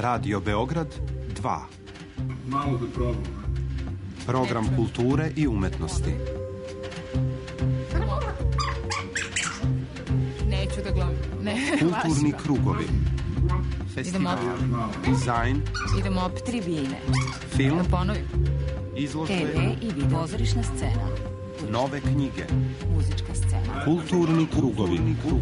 Radio Beograd 2. Malo da probam. Program kulture i umetnosti. Neću da gledam. Kulturni krugovi. Festival. Dizajn. Idemo opet tribine. Film. Da ponovim. Izložbe. TV i video. Pozorišna scena. Nove knjige. Muzička scena. Kulturni krugovi.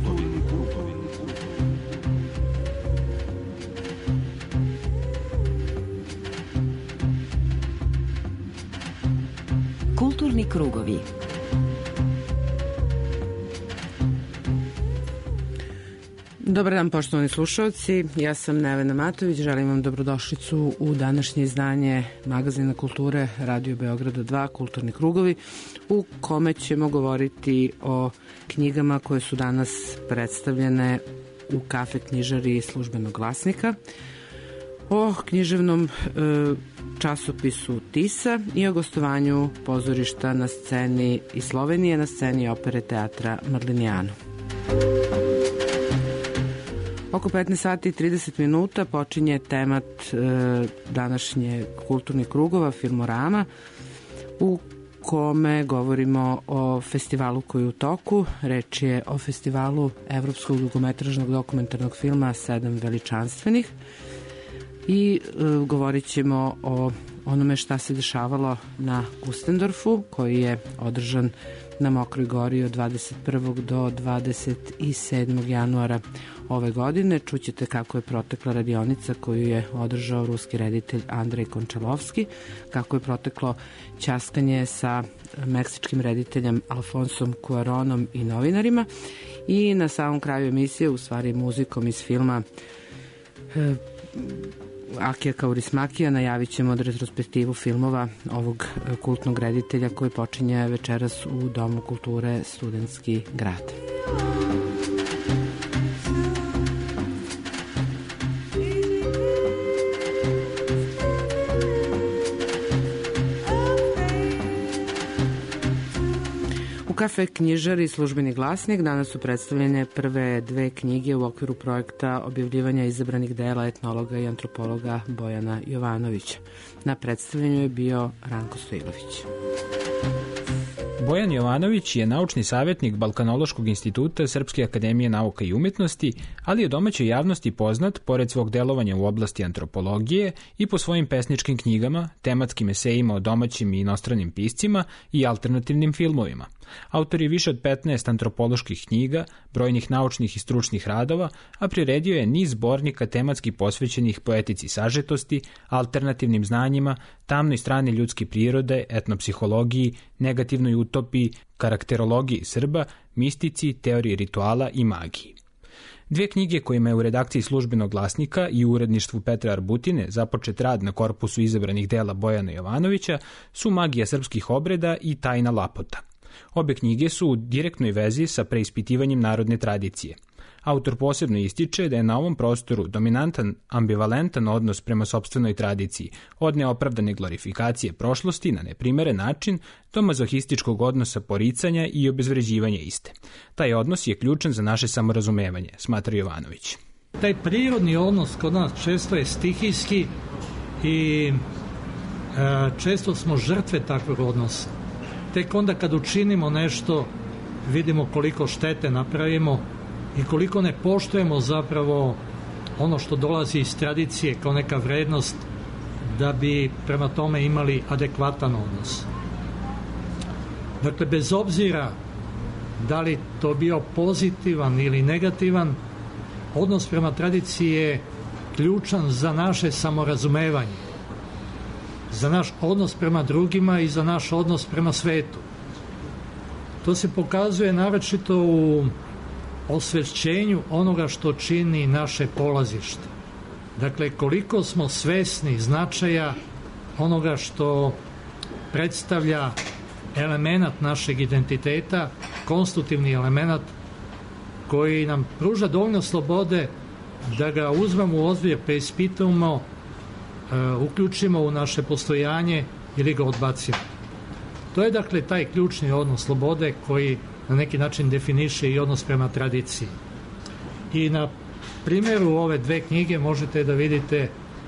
Kulturni krugovi. Dobar dan, poštovani slušalci. Ja sam Nevena Matović. Želim vam dobrodošlicu u današnje izdanje magazina kulture Radio Beograda 2, Kulturni krugovi, u kome ćemo govoriti o knjigama koje su danas predstavljene u kafe knjižari Službenog glasnika, o književnom časopisu Tisa i o gostovanju pozorišta na sceni iz Slovenije, na sceni opere teatra Modigliano. Oko 15 sati i 30 minuta počinje temat današnje kulturnih krugova, Filmorama, u kome govorimo o festivalu koji je u toku. Reč je o festivalu evropskog dugometražnog dokumentarnog filma Sedam veličanstvenih i govorit ćemo o onome šta se dešavalo na Kustendorfu, koji je održan na Mokroj Gori od 21. do 27. januara ove godine. Čućete kako je protekla radionica koju je održao ruski reditelj Andrej Končalovski, kako je proteklo ćaskanje sa meksičkim rediteljem Alfonsom Cuaronom i novinarima i na samom kraju emisije, u stvari muzikom iz filma Akija Kaurismakija, najavit ćemo od retrospektivu filmova ovog kultnog reditelja koji počinje večeras u Domu kulture Studentski grad. U kafe knjižari Službeni glasnik danas su predstavljene prve dve knjige u okviru projekta objavljivanja izabranih dela etnologa i antropologa Bojana Jovanovića. Na predstavljanju je bio Ranko Stojilović. Bojan Jovanović je naučni savjetnik Balkanološkog instituta Srpske akademije nauka i umetnosti, ali je domaćoj javnosti poznat pored svog delovanja u oblasti antropologije i po svojim pesničkim knjigama, tematskim esejima o domaćim i inostranim piscima i alternativnim filmovima. Autor je više od 15 antropoloških knjiga, brojnih naučnih i stručnih radova, a priredio je niz zbornika tematski posvećenih poetici sažetosti, alternativnim znanjima, tamnoj strani ljudske prirode, etnopsihologiji, negativnoj utopiji, karakterologiji Srba, mistici, teoriji rituala i magiji. Dve knjige kojima je u redakciji Službenog glasnika i u uredništvu Petra Arbutine započet rad na korpusu izabranih dela Bojana Jovanovića su Magija srpskih obreda i Tajna lapota. Obe knjige su u direktnoj vezi sa preispitivanjem narodne tradicije. Autor posebno ističe da je na ovom prostoru dominantan ambivalentan odnos prema sopstvenoj tradiciji, od neopravdane glorifikacije prošlosti na neprimeren način do mazohističkog odnosa poricanja i obezvređivanja iste. Taj odnos je ključan za naše samorazumevanje, smatra Jovanović. Taj prirodni odnos kod nas često je stihijski i često smo žrtve takvog odnosa. Tek onda kad učinimo nešto, vidimo koliko štete napravimo i koliko ne poštujemo zapravo ono što dolazi iz tradicije kao neka vrednost da bi prema tome imali adekvatan odnos. Dakle, bez obzira da li to bio pozitivan ili negativan, odnos prema tradiciji je ključan za naše samorazumevanje, za naš odnos prema drugima i za naš odnos prema svetu. To se pokazuje naročito u osvešćenju onoga što čini naše polazište. Dakle, koliko smo svesni značaja onoga što predstavlja element našeg identiteta, konstitutivni element koji nam pruža dovoljno slobode da ga uzmemo u obzir, preispitamo, uključimo u naše postojanje ili ga odbacimo. To je dakle taj ključni odnos slobode koji na neki način definiše i odnos prema tradiciji. I na primjeru ove dve knjige možete da vidite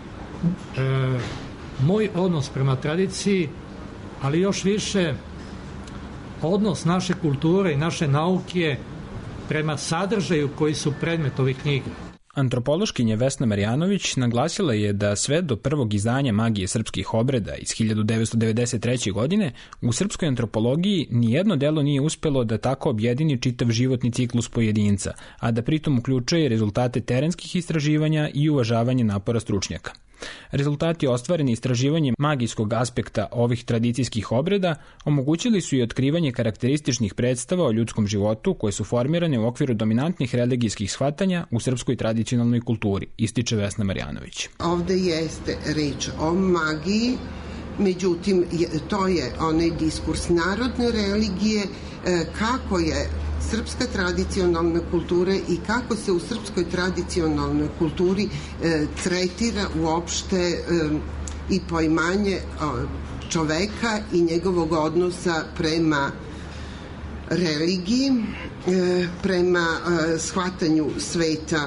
moj odnos prema tradiciji, ali još više odnos naše kulture i naše nauke prema sadržaju koji su predmet ovih knjiga. Antropološkinja Vesna Marjanović naglasila je da sve do prvog izdanja Magije srpskih obreda iz 1993. godine u srpskoj antropologiji nijedno delo nije uspelo da tako objedini čitav životni ciklus pojedinca, a da pritom uključuje rezultate terenskih istraživanja i uvažavanje napora stručnjaka. Rezultati ostvareni istraživanjem magijskog aspekta ovih tradicijskih obreda omogućili su i otkrivanje karakterističnih predstava o ljudskom životu koje su formirane u okviru dominantnih religijskih shvatanja u srpskoj tradicionalnoj kulturi, ističe Vesna Marjanović. Ovde jeste reč o magiji, međutim to je onaj diskurs narodne religije, kako je srpska tradicionalna kultura i kako se u srpskoj tradicionalnoj kulturi tretira uopšte i poimanje čoveka i njegovog odnosa prema religiji, prema shvatanju sveta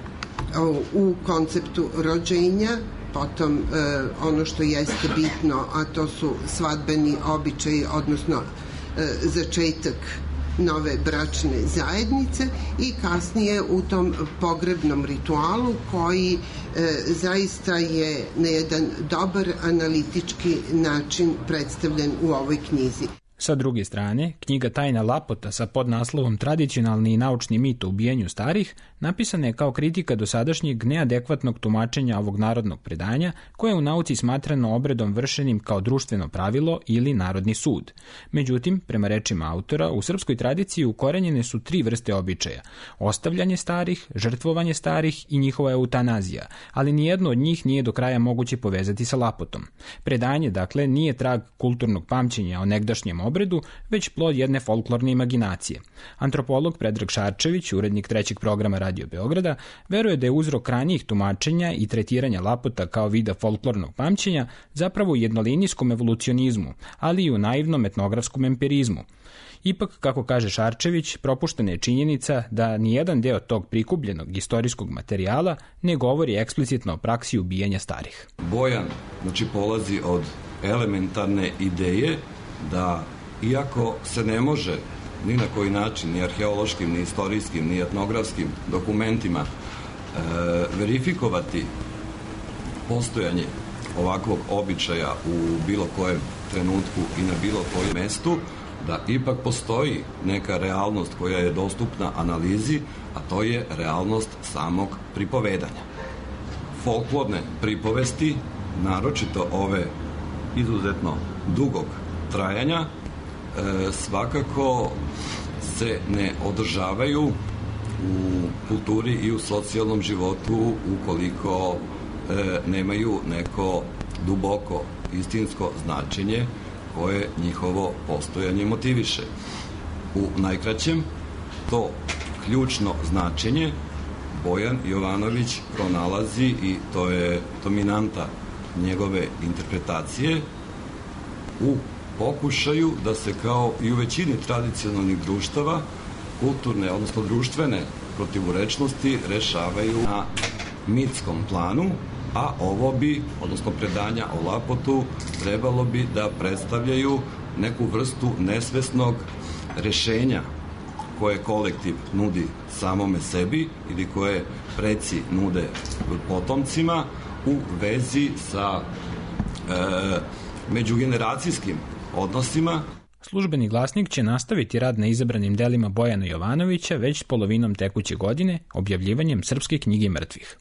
u konceptu rođenja, potom ono što jeste bitno, a to su svadbeni običaji, odnosno začetak nove bračne zajednice i kasnije u tom pogrebnom ritualu koji zaista je na jedan dobar analitički način predstavljen u ovoj knjizi. Sa druge strane, knjiga Tajna Lapota sa podnaslovom Tradicionalni i naučni mit o ubijanju starih napisana je kao kritika dosadašnjeg neadekvatnog tumačenja ovog narodnog predanja, koje je u nauci smatrano obredom vršenim kao društveno pravilo ili narodni sud. Međutim, prema rečima autora, u srpskoj tradiciji ukorenjene su 3 vrste običaja: ostavljanje starih, žrtvovanje starih i njihova eutanazija, ali nijedno od njih nije do kraja moguće povezati sa Lapotom. Predanje, dakle, nije trag kulturnog pamćenja o negdašnjem obredu, već plod jedne folklorne imaginacije. Antropolog Predrag Šarčević, urednik 3. programa Radio Beograda, veruje da je uzrok ranijih tumačenja i tretiranja Lapota kao vida folklornog pamćenja zapravo u jednolinijskom evolucionizmu, ali i u naivnom etnografskom empirizmu. Ipak, kako kaže Šarčević, propuštena je činjenica da nijedan deo tog prikupljenog istorijskog materijala ne govori eksplicitno o praksi ubijanja starih. Bojan, polazi od elementarne ideje da iako se ne može ni na koji način, ni arheološkim, ni istorijskim, ni etnografskim dokumentima verifikovati postojanje ovakvog običaja u bilo kojem trenutku i na bilo kojem mestu, da ipak postoji neka realnost koja je dostupna analizi, a to je realnost samog pripovedanja. Folklorne pripovesti, naročito ove izuzetno dugog trajanja, svakako se ne održavaju u kulturi i u socijalnom životu ukoliko nemaju neko duboko istinsko značenje koje njihovo postojanje motiviše. U najkraćem, to ključno značenje Bojan Jovanović pronalazi, i to je dominanta njegove interpretacije, u pokušaju da se, kao i u većini tradicionalnih društava, kulturne, odnosno društvene protivurečnosti rešavaju na mitskom planu, a ovo bi, odnosno predanja o Lapotu, trebalo bi da predstavljaju neku vrstu nesvesnog rešenja koje kolektiv nudi samome sebi ili koje preci nude potomcima u vezi sa međugeneracijskim odnosima. Službeni glasnik će nastaviti rad na izabranim delima Bojana Jovanovića već polovinom tekuće godine objavljivanjem Srpske knjige mrtvih.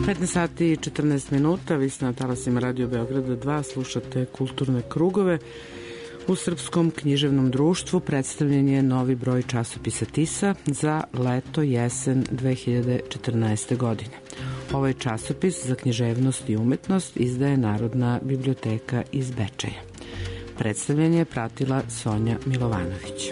15 sati i 14 minuta, vi ste na talasima Radio Beograda 2, slušate Kulturne krugove. U Srpskom književnom društvu predstavljen je novi broj časopisa Tisa za leto jesen 2014. godine. Ovaj časopis za književnost i umetnost izdaje Narodna biblioteka iz Bečeja. Predstavljanje je pratila Sonja Milovanović.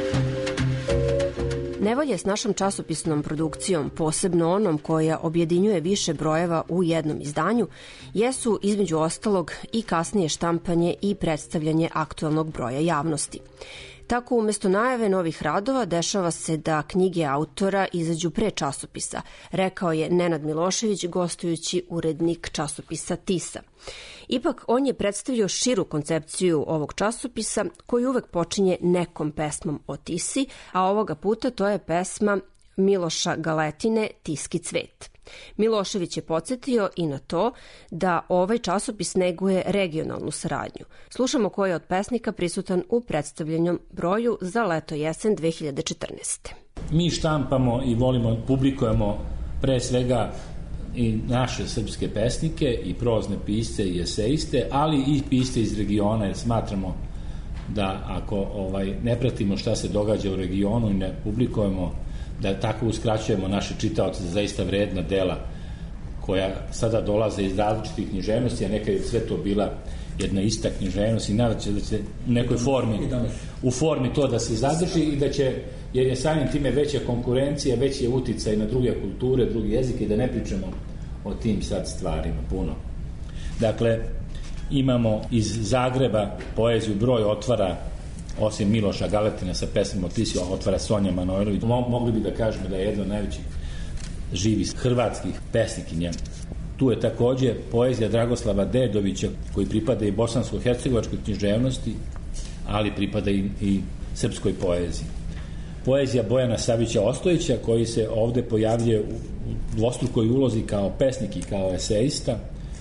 Nevolje s našom časopisnom produkcijom, posebno onom koja objedinjuje više brojeva u jednom izdanju, jesu između ostalog i kasnije štampanje i predstavljanje aktuelnog broja javnosti. Tako, umesto najave novih radova, dešava se da knjige autora izađu pre časopisa, rekao je Nenad Milošević, gostujući urednik časopisa Tisa. Ipak, on je predstavio širu koncepciju ovog časopisa, koji uvek počinje nekom pesmom o Tisi, a ovoga puta to je pesma Miloša Galetine Tiski cvet. Milošević je podsjetio i na to da ovaj časopis neguje regionalnu saradnju. Slušamo ko je od pesnika prisutan u predstavljenom broju za leto jesen 2014. Mi štampamo i volimo, publikujemo pre svega i naše srpske pesnike i prozne pisce i eseiste, ali i pisce iz regiona, jer smatramo da ako ne pratimo šta se događa u regionu i ne publikujemo, da tako uskraćujemo naše čitaoce za zaista vredna dela koja sada dolaze iz različitih književnosti, a nekad je sve to bila jedna ista književnost i nadam se da će u nekoj formi, u formi to da se zadrži i da će, jer je samim time veća konkurencija, veći je uticaj na druge kulture, drugi jezike i da ne pričamo o tim sad stvarima puno. Dakle, imamo iz Zagreba poeziju Broj otvara, osim Miloša Galetina sa pesmom o Tisi, otvara Sonja Manojlović. Mogli bi da kažemo da je jedna od najvećih živih hrvatskih pesnikinja. Tu je takođe poezija Dragoslava Dedovića, koji pripada i bosansko-hercegovačkoj književnosti, ali pripada i srpskoj poeziji. Poezija Bojana Savića Ostojića, koji se ovde pojavljuje u dvostrukoj ulozi kao pesnik i kao eseista,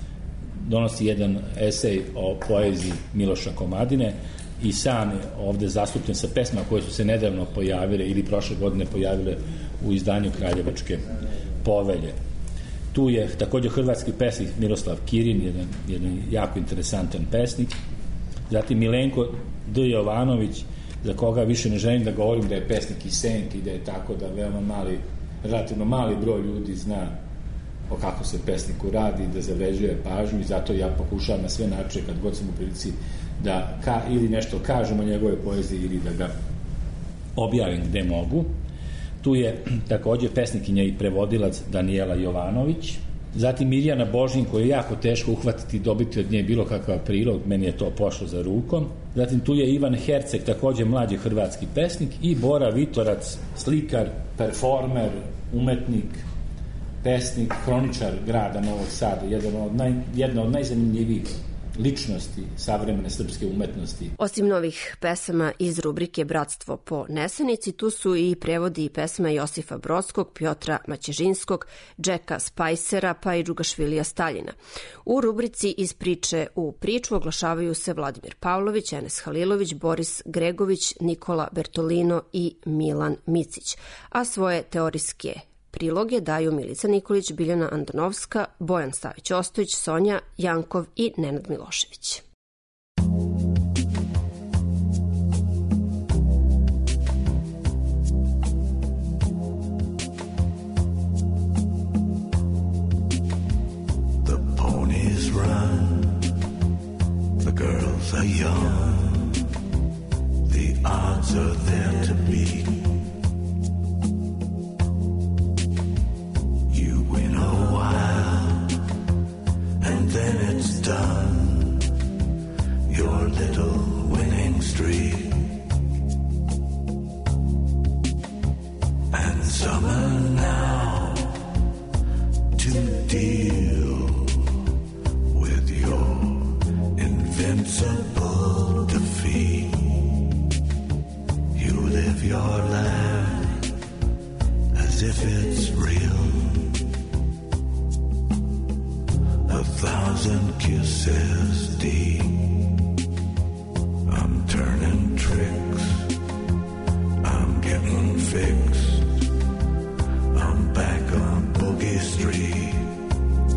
donosi jedan esej o poeziji Miloša Komadine i sam je ovde zastupljen sa pesmama koje su se nedavno pojavile ili prošle godine pojavile u izdanju Kraljevačke povelje. Tu je takođe hrvatski pesnik Miroslav Kirin, jedan jako interesantan pesnik. Zatim Milenko D. Jovanović, za koga više ne želim da govorim da je pesnik iz Senke i da je tako da veoma relativno mali broj ljudi zna o kako se pesniku radi, da zavređuje pažnju i zato ja pokušavam na sve načine kad god sam u prilici da ili nešto kažem o njegove poeziji ili da ga objavim gde mogu. Tu je takođe pesnikinja i prevodilac Danijela Jovanović. Zatim Mirjana Božin, koju je jako teško uhvatiti i dobiti od nje bilo kakav prilog, meni je to pošlo za rukom. Zatim tu je Ivan Herceg, takođe mlađi hrvatski pesnik, i Bora Vitorac, slikar, performer, umetnik, pesnik, hroničar grada Novog Sada, jedna od najzanimljivijih ličnosti savremene srpske umetnosti. Osim novih pesama iz rubrike Bratstvo po Nesenici, tu su i prevodi pesama Josifa Brodskog, Pjotra Maćežinskog, Džeka Spajsera pa i Džugašvilija Staljina. U rubrici Iz priče u priču oglašavaju se Vladimir Pavlović, Enes Halilović, Boris Gregović, Nikola Bertolino i Milan Micić, a svoje teorijske priloge daju Milica Nikolić, Biljana Andonovska, Bojan Stavić Ostojić, Sonja Jankov i Nenad Milošević. The ponies run, the girls are young, the odds are there to beat. In a while, and then it's done, your little winning streak. And summer now to deal with your invincible defeat. You live your life as if it's real. 1,000 kisses deep. I'm turning tricks, I'm getting fixed, I'm back on Boogie Street.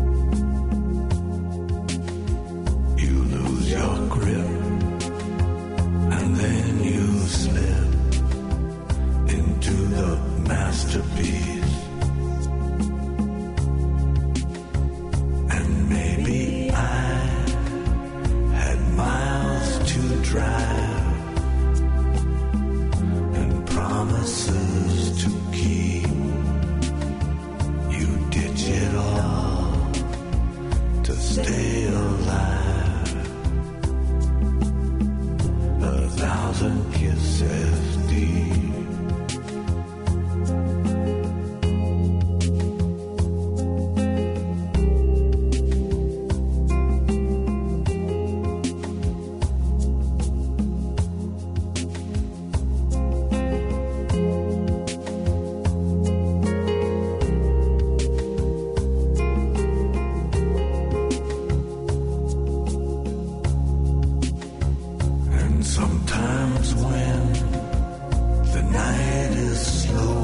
stay alive. 1,000 kisses deep. Sometimes when the night is slow,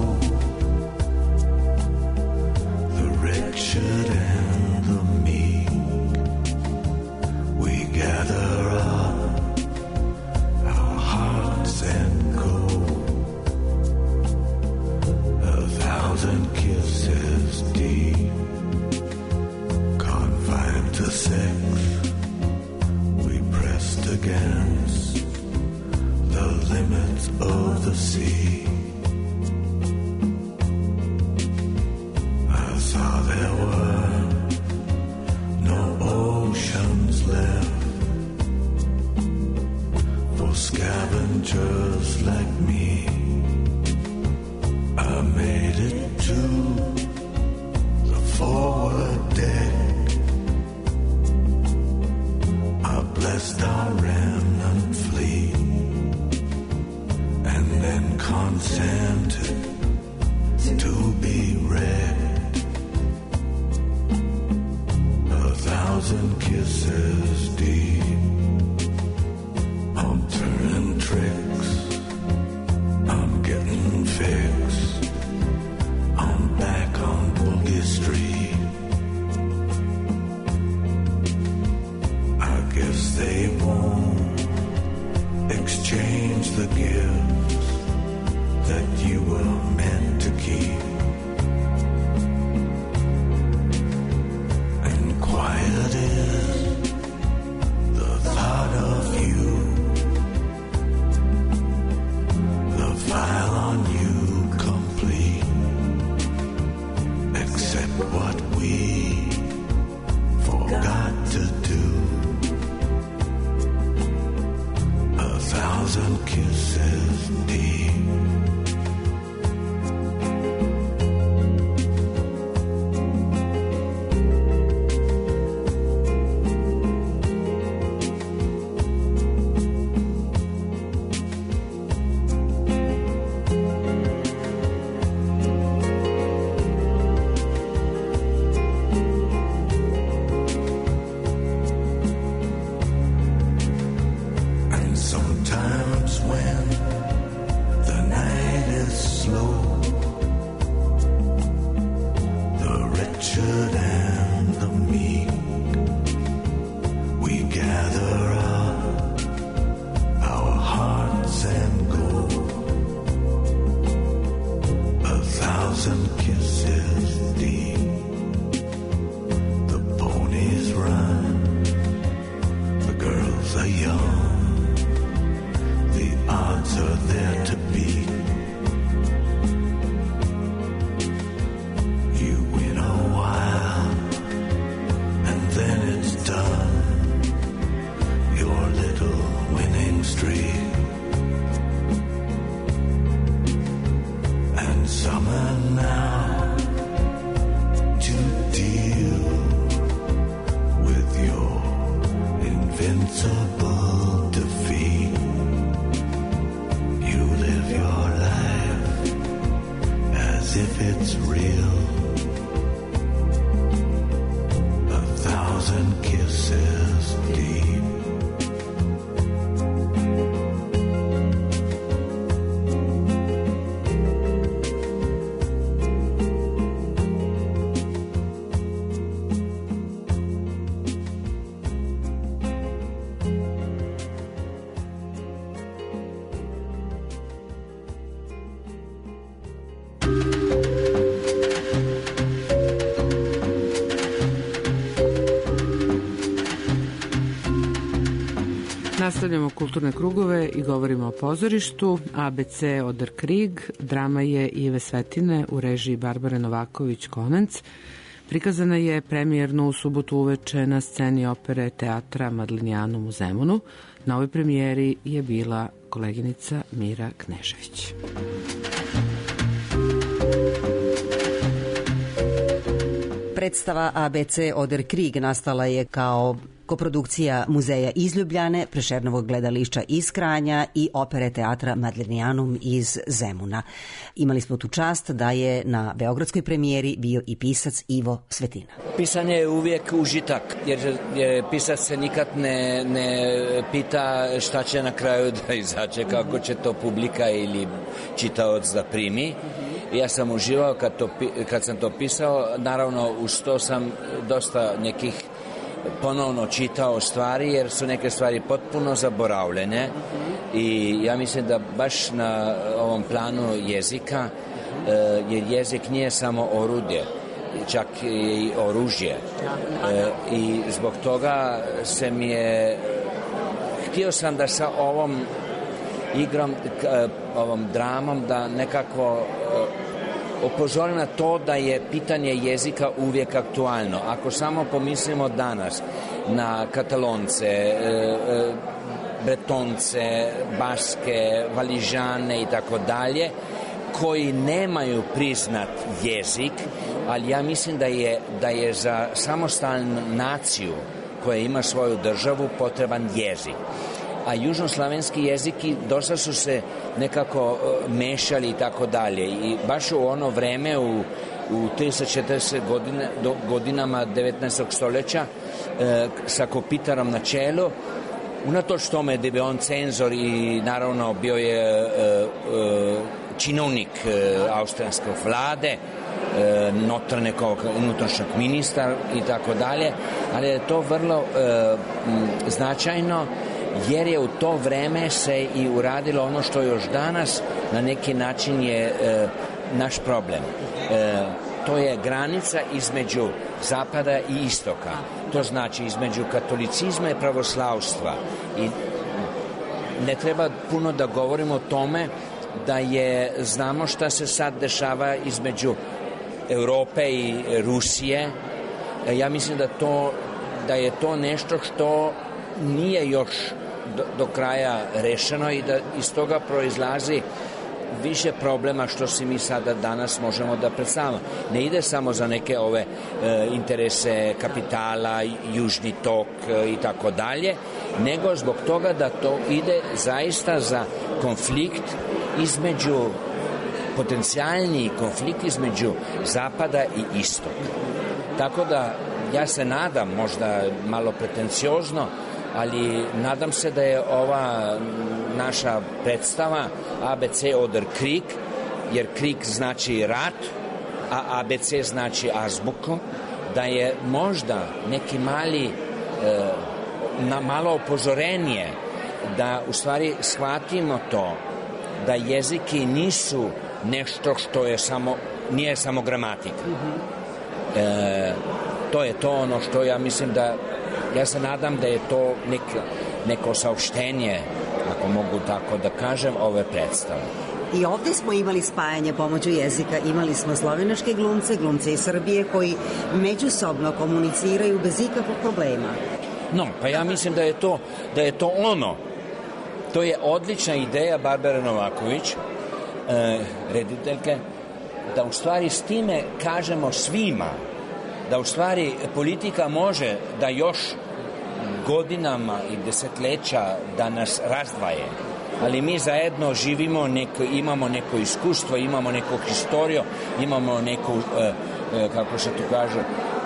the wretched and the meek, we gather up our hearts and go. 1,000 kisses deep, confined to sex, we pressed against the limits of the sea. I saw there were no oceans left for scavengers like me. I made it to the forward deck. I blessed our remnant fleet, and then consented to be wrecked. 1,000 kisses deep. I'm turning tricks, I'm getting fixed, I'm back on Boogie Street. I guess they won't exchange the gifts that you were meant to keep. And quiet is the thought of you, the file on you complete, except what we forgot to do. 1,000 kisses deep. Sometimes when the night is slow, the wretched and the meek, we gather up our hearts and go. 1,000 kisses deep. The ponies run, the girls are young, odds are there to beat. You win a while, and then it's done. Your little winning streak. And summer now to deal with your invincible defeat. Live your life as if it's real. 1,000 kisses deep. Nastavljamo kulturne krugove i govorimo o pozorištu. ABC Oder Krieg, drama je Ive Svetine u režiji Barbare Novaković-Konenc. Prikazana je premijerno u subotu uveče na sceni opere Teatra Madlinijanum u Zemunu. Na ovoj premijeri je bila koleginica Mira Knežević. Predstava ABC Oder Krieg nastala je kao koprodukcija Muzeja iz Ljubljane, Prešernovog gledališća iz Kranja i opere Teatra Madlinijanum iz Zemuna. Imali smo tu čast da je na beogradskoj premijeri bio i pisac Ivo Svetina. Pisanje je uvijek užitak, jer pisac se nikad ne pita šta će na kraju da izađe, kako će to publika ili čitaoc da primi. Ja sam uživao kad sam to pisao, naravno uz to sam dosta nekih ponovno čitao stvari, jer su neke stvari potpuno zaboravljene i ja mislim da baš na ovom planu jezika, jer jezik nije samo oruđe, čak i oružje, i zbog toga htio sam da sa ovom igrom, ovom dramom, da nekako upozorim na to da je pitanje jezika uvijek aktualno. Ako samo pomislimo danas na Katalonce, Bretonce, Baske, Valižane i tako dalje, koji nemaju priznat jezik, ali ja mislim da je za samostalnu naciju koja ima svoju državu potreban jezik. A južnoslavenski jeziki dosta su se nekako mešali i tako dalje. I baš u ono vreme, u 30-40 godinama 19. stoljeća, sa Kopitarom na čelu, unatoč tome da je on cenzor i naravno bio je činovnik austrijanske vlade, unutrašnjeg ministra i tako dalje, ali je to vrlo značajno, jer je u to vreme se i uradilo ono što još danas na neki način je naš problem. To je granica između zapada i istoka. To znači između katolicizma i pravoslavstva. I ne treba puno da govorimo o tome da znamo šta se sad dešava između Europe i Rusije. Ja mislim da je to nešto što nije još do kraja rešeno i da iz toga proizlazi više problema što si mi sada danas možemo da predstavimo. Ne ide samo za neke ove interese kapitala, južni tok i tako dalje, nego zbog toga da to ide zaista za konflikt potencijalni konflikt između zapada i istoka. Tako da ja se nadam, možda malo pretenciozno, ali nadam se da je ova naša predstava ABC Oder Krieg, jer Krieg znači rat, a ABC znači azbuku, da je možda neki malo upozorenje da u stvari shvatimo to da jeziki nisu nešto što je nije samo gramatika. To je to ono što ja mislim ja se nadam da je to neko saopštenje, ako mogu tako da kažem, ove predstave. I ovde smo imali spajanje pomoću jezika, imali smo slovenačke glumce iz Srbije koji međusobno komuniciraju bez ikakvog problema. No, pa ja mislim da je to ono. To je odlična ideja Barbare Novaković, rediteljke, da u stvari s time kažemo svima da u stvari politika može da još godinama i desetleća da nas razdvaje, ali mi zajedno živimo, imamo neko iskustvo, imamo neku historiju, imamo neku, kako se tu kaže,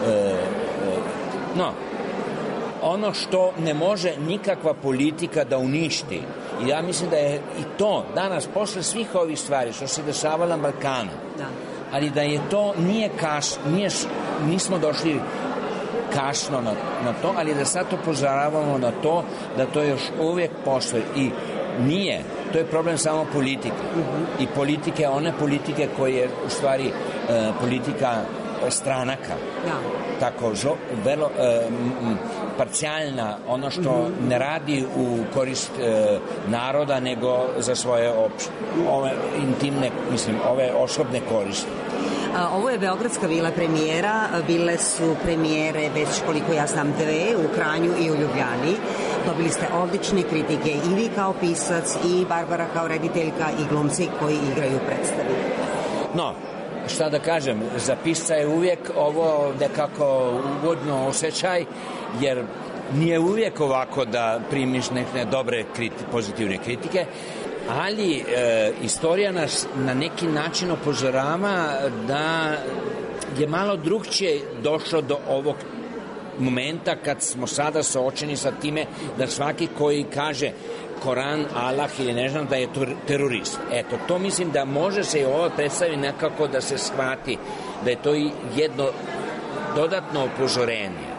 ono što ne može nikakva politika da uništi. I ja mislim da je i to danas, posle svih ovih stvari što se dešavalo na Balkanu, ali da je to nije kasno, nismo došli kasno na to, ali da sad upozoravamo na to, da to još uvijek postoji. I nije, to je problem samo politike. I politike, one politike koje je u stvari politika stranaka. Tako, vrlo parcijalna, ono što ne radi u korist naroda, nego za svoje ove intimne, ove osobne koristi. Ovo je Beogradska vila premijera, bile su premijere već koliko ja znam dve, u Kranju i u Ljubljani. Dobili ste odlične kritike i vi kao pisac i Barbara kao rediteljka i glumci koji igraju u predstavi. No, šta da kažem, za pisca je uvijek ovo nekako ugodno osjećaj, jer nije uvijek ovako da primiš neke dobre pozitivne kritike, ali istorija nas na neki način upozorava da je malo drugčije došlo do ovog momenta kad smo sada suočeni sa time da svaki koji kaže Koran, Allah ili ne znam da je terorist. Eto, to mislim da može se i ovo predstavi nekako da se shvati da je to jedno dodatno upozorenje.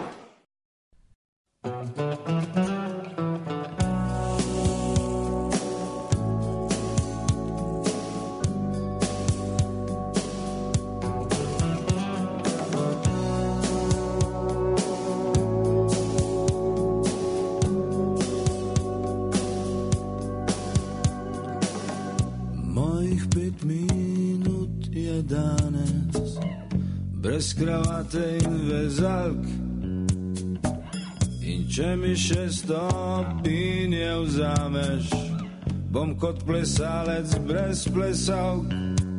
Brez kravate in vezalk in če mi 6 stopinje vzameš, bom kot plesalec brez plesalk.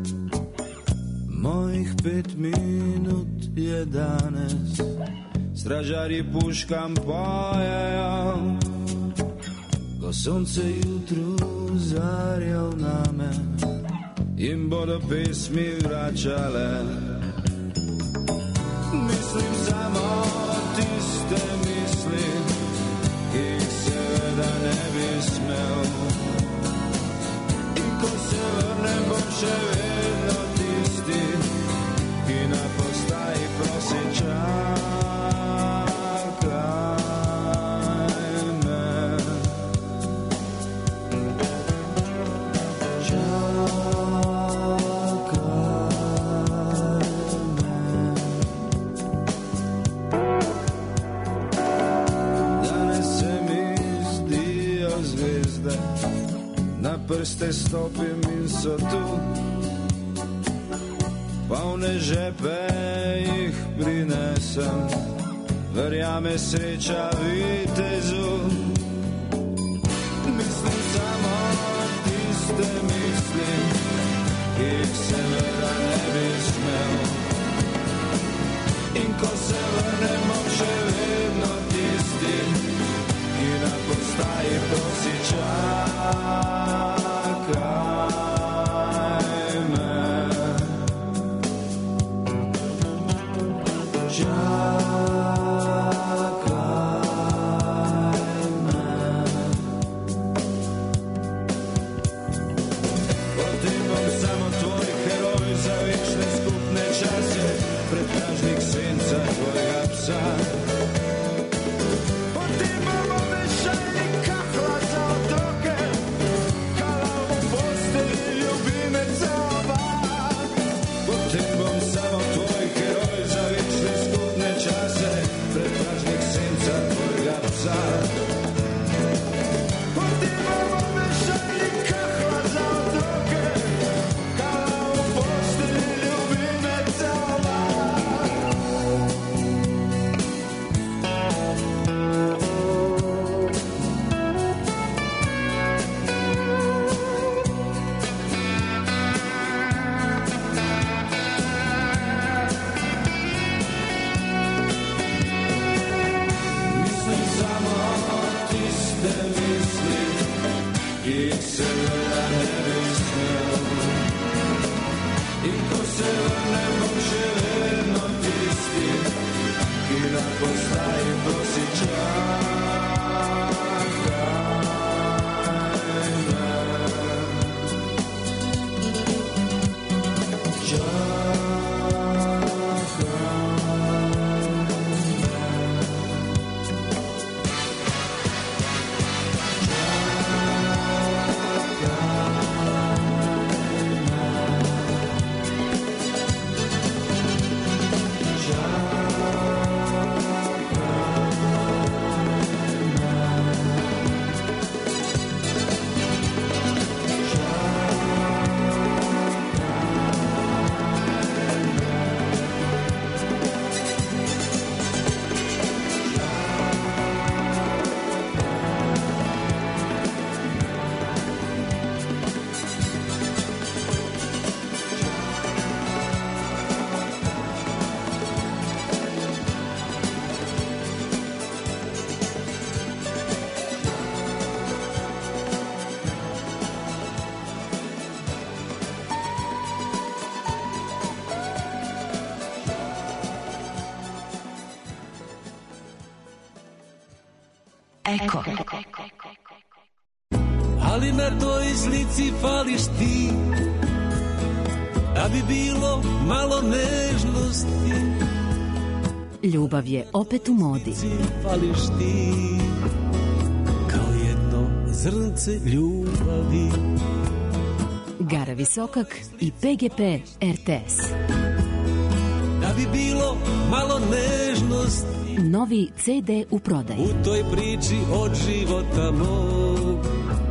Mojih 5 minut je danes, stražarji puškam pojejo, ko sonce jutru zarjal name, jim bodo pesmi vračale. Mislim samo tiste misli, ki jih seveda ne bi smel. In ko se vrnem, bom še vedno tisti, ki na postaji prosi čakaj me. Na prste stopim in so tu, polne žepe jih prinesem, verjame sreča vitezu. Mislim samo tiste misli, ki jih seveda ne bi smel. In ko se vrnem, bom še vedno tisti, ki na postaji prosi čakaj me. Čakaj me. Potem bom samo tvoj heroj za večne skupne čase, predpražnik senca tvojega psa. Eko. Ali na toj slici fališ ti, da bi bilo malo nežnosti. Ljubav je opet u modi. Fališ ti, kao jedno zrnce ljubavi. Gara Visokak i PGP RTS. Da bi bilo malo nežnosti. Novi CD u prodaji. U toj priči od života mog.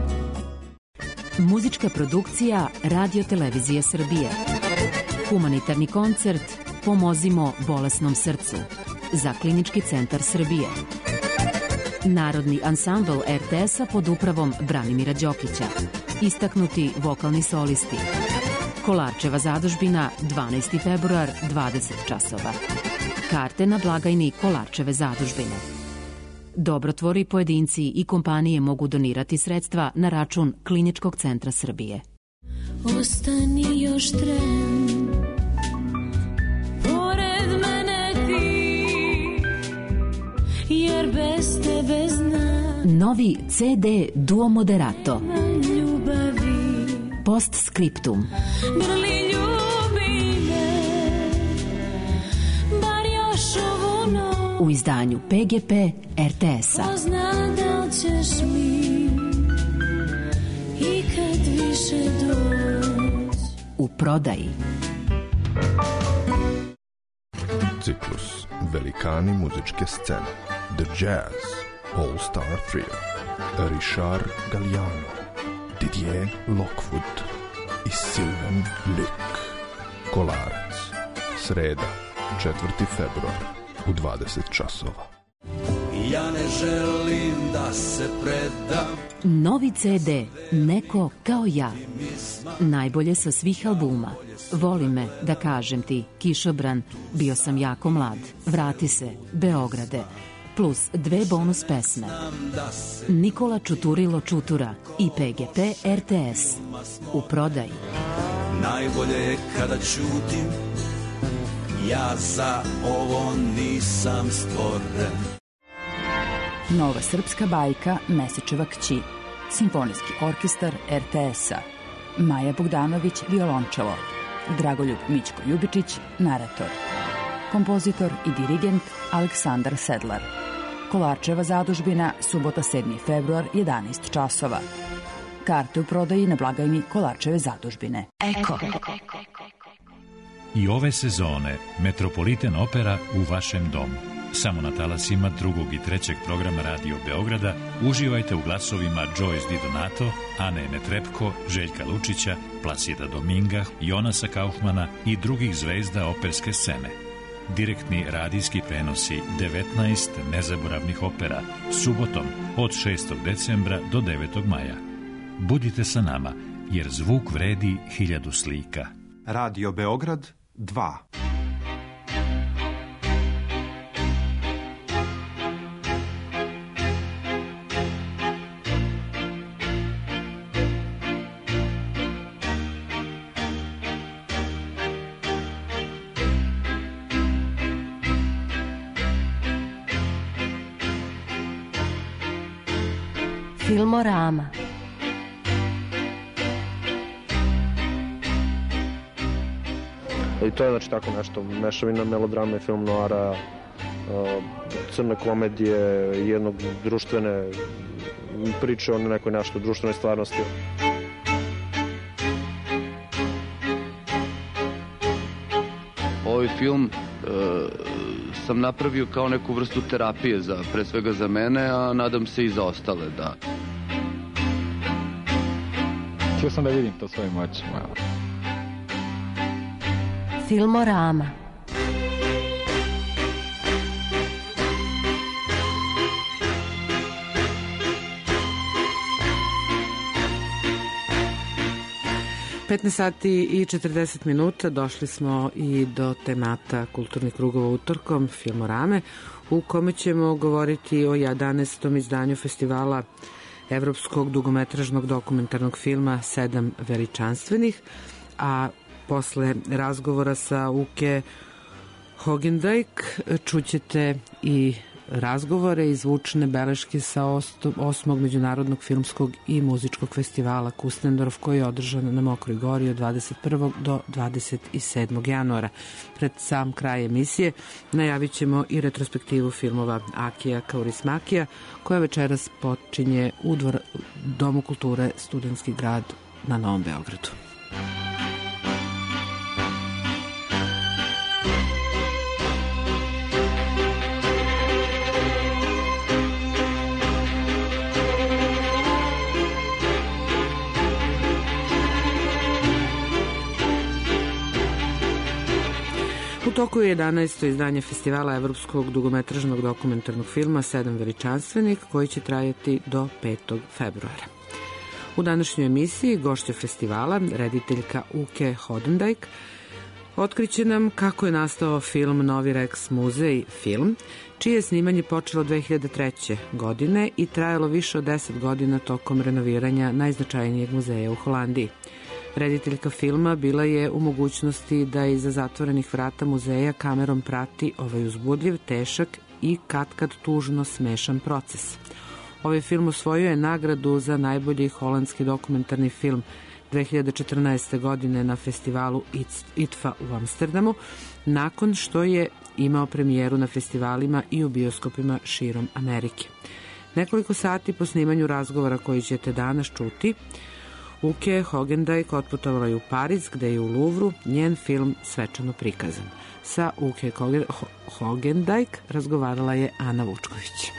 Muzička produkcija Radio Televizije Srbije. Humanitarni koncert Pomozimo bolesnom srcu za Klinički centar Srbije. Narodni ansambl RTS-a pod upravom Branimira Đokića. Istaknuti vokalni solisti. Kolarčeva zadužbina 12. februar 20 časova. Karte na blagajni Kolarčeve zadužbine. Dobrotvori, pojedinci i kompanije mogu donirati sredstva na račun Kliničkog centra Srbije. Ostani još tren, pored mene ti, jer bez tebe znam. Novi CD Duo Moderato. Ljubavi. Postscriptum. Grli ljubi me, bar još ovu noć. U izdanju PGP RTS-a. Ko zna da li ćeš mi i kad više doć. U prodaji. Ciklus Velikani muzičke scene. The Jazz All Star Trio. Richard Galliano, Didier Lockwood i Sylvain Luc. Kolarac. Sreda, 4. februar u 20 časova. Ja ne želim da se predam. Novi CD Neko kao ja. Najbolje sa svih albuma. Voli me, da kažem ti, Kišobran, Bio sam jako mlad, Vrati se, Beograde, plus 2 bonus pesme. Nikola Čuturilo Čutura i PGP RTS. U prodaji. Najbolje je kada ćutim, ja za ovo nisam stvoren. Nova srpska bajka Mesečeva kći. Simfonijski orkestar RTS-a. Maja Bogdanović, violončelo. Dragoljub Mićko Ljubičić, narator. Kompozitor i dirigent Aleksandar Sedlar. Kolarčeva zadužbina, subota 7. februar, 11 časova. Karte u prodaji na blagajni Kolarčeve zadužbine. Eko. I ove sezone Metropolitan Opera u vašem domu. Samo na talasima 2. i 3. programa Radio Beograda uživajte u glasovima Joyce Di Donato, Ane Netrepko, Željka Lučića, Plasida Dominga, Jonasa Kaufmana i drugih zvezda operske scene. Direktni radijski prenosi 19 nezaboravnih opera subotom od 6. decembra do 9. maja. Budite sa nama, jer zvuk vredi 1000 slika. Radio Beograd 2. Filmorama. I to je znači tako nešto, mešavina melodrame i film noara, crne komedije, jednog društvene priče o nekoj nešto društvenoj stvarnosti. Ovaj film sam napravio kao neku vrstu terapije, pre svega za mene, a nadam se i za ostale, da. Htio sam da vidim to svojim očima. Filmorama. sati i 40 minuta došli smo i do temata kulturnih krugova utorkom, Filmorame, u kome ćemo govoriti o 11. izdanju festivala evropskog dugometražnog dokumentarnog filma 7 veličanstvenih, a posle razgovora sa Uke Hogendijk čućete i razgovore i zvučne beleške sa 8. Međunarodnog filmskog i muzičkog festivala Kustendorf, koji je održan na Mokroj Gori od 21. do 27. januara. Pred sam kraj emisije najavit ćemo i retrospektivu filmova Akija Kaurismäkija, koja večeras počinje u Domu kulture Studentski grad na Novom Beogradu. U toku je 11. izdanje festivala evropskog dugometražnog dokumentarnog filma Sedam veličanstvenik, koji će trajati do 5. februara. U današnjoj emisiji gošća festivala, rediteljka Uke Hodendijk, otkriće nam kako je nastao film Novi Rex muzej film, čije je snimanje počelo 2003. godine i trajalo više od 10 godina tokom renoviranja najznačajnijeg muzeja u Holandiji. Rediteljka filma bila je u mogućnosti da iza zatvorenih vrata muzeja kamerom prati ovaj uzbudljiv, težak i katkad tužno smešan proces. Ovaj film osvojio je nagradu za najbolji holandski dokumentarni film 2014. godine na festivalu ITFA u Amsterdamu, nakon što je imao premijeru na festivalima i u bioskopima širom Amerike. Nekoliko sati po snimanju razgovora koji ćete danas čuti, Uke Hodendijk otputovala je u Pariz, gde je u Louvru njen film svečano prikazan. Sa Uke Hodendijk razgovarala je Ana Vučković.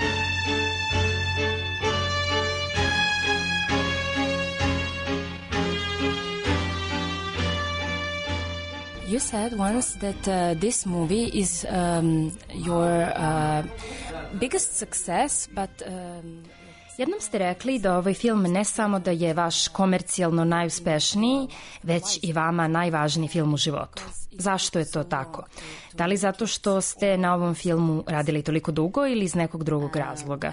You said once that this movie is your biggest success, but... Jednom ste rekli da ovaj film ne samo da je vaš komercijalno najuspešniji, već i vama najvažniji film u životu. Zašto je to tako? Da li zato što ste na ovom filmu radili toliko dugo ili iz nekog drugog razloga?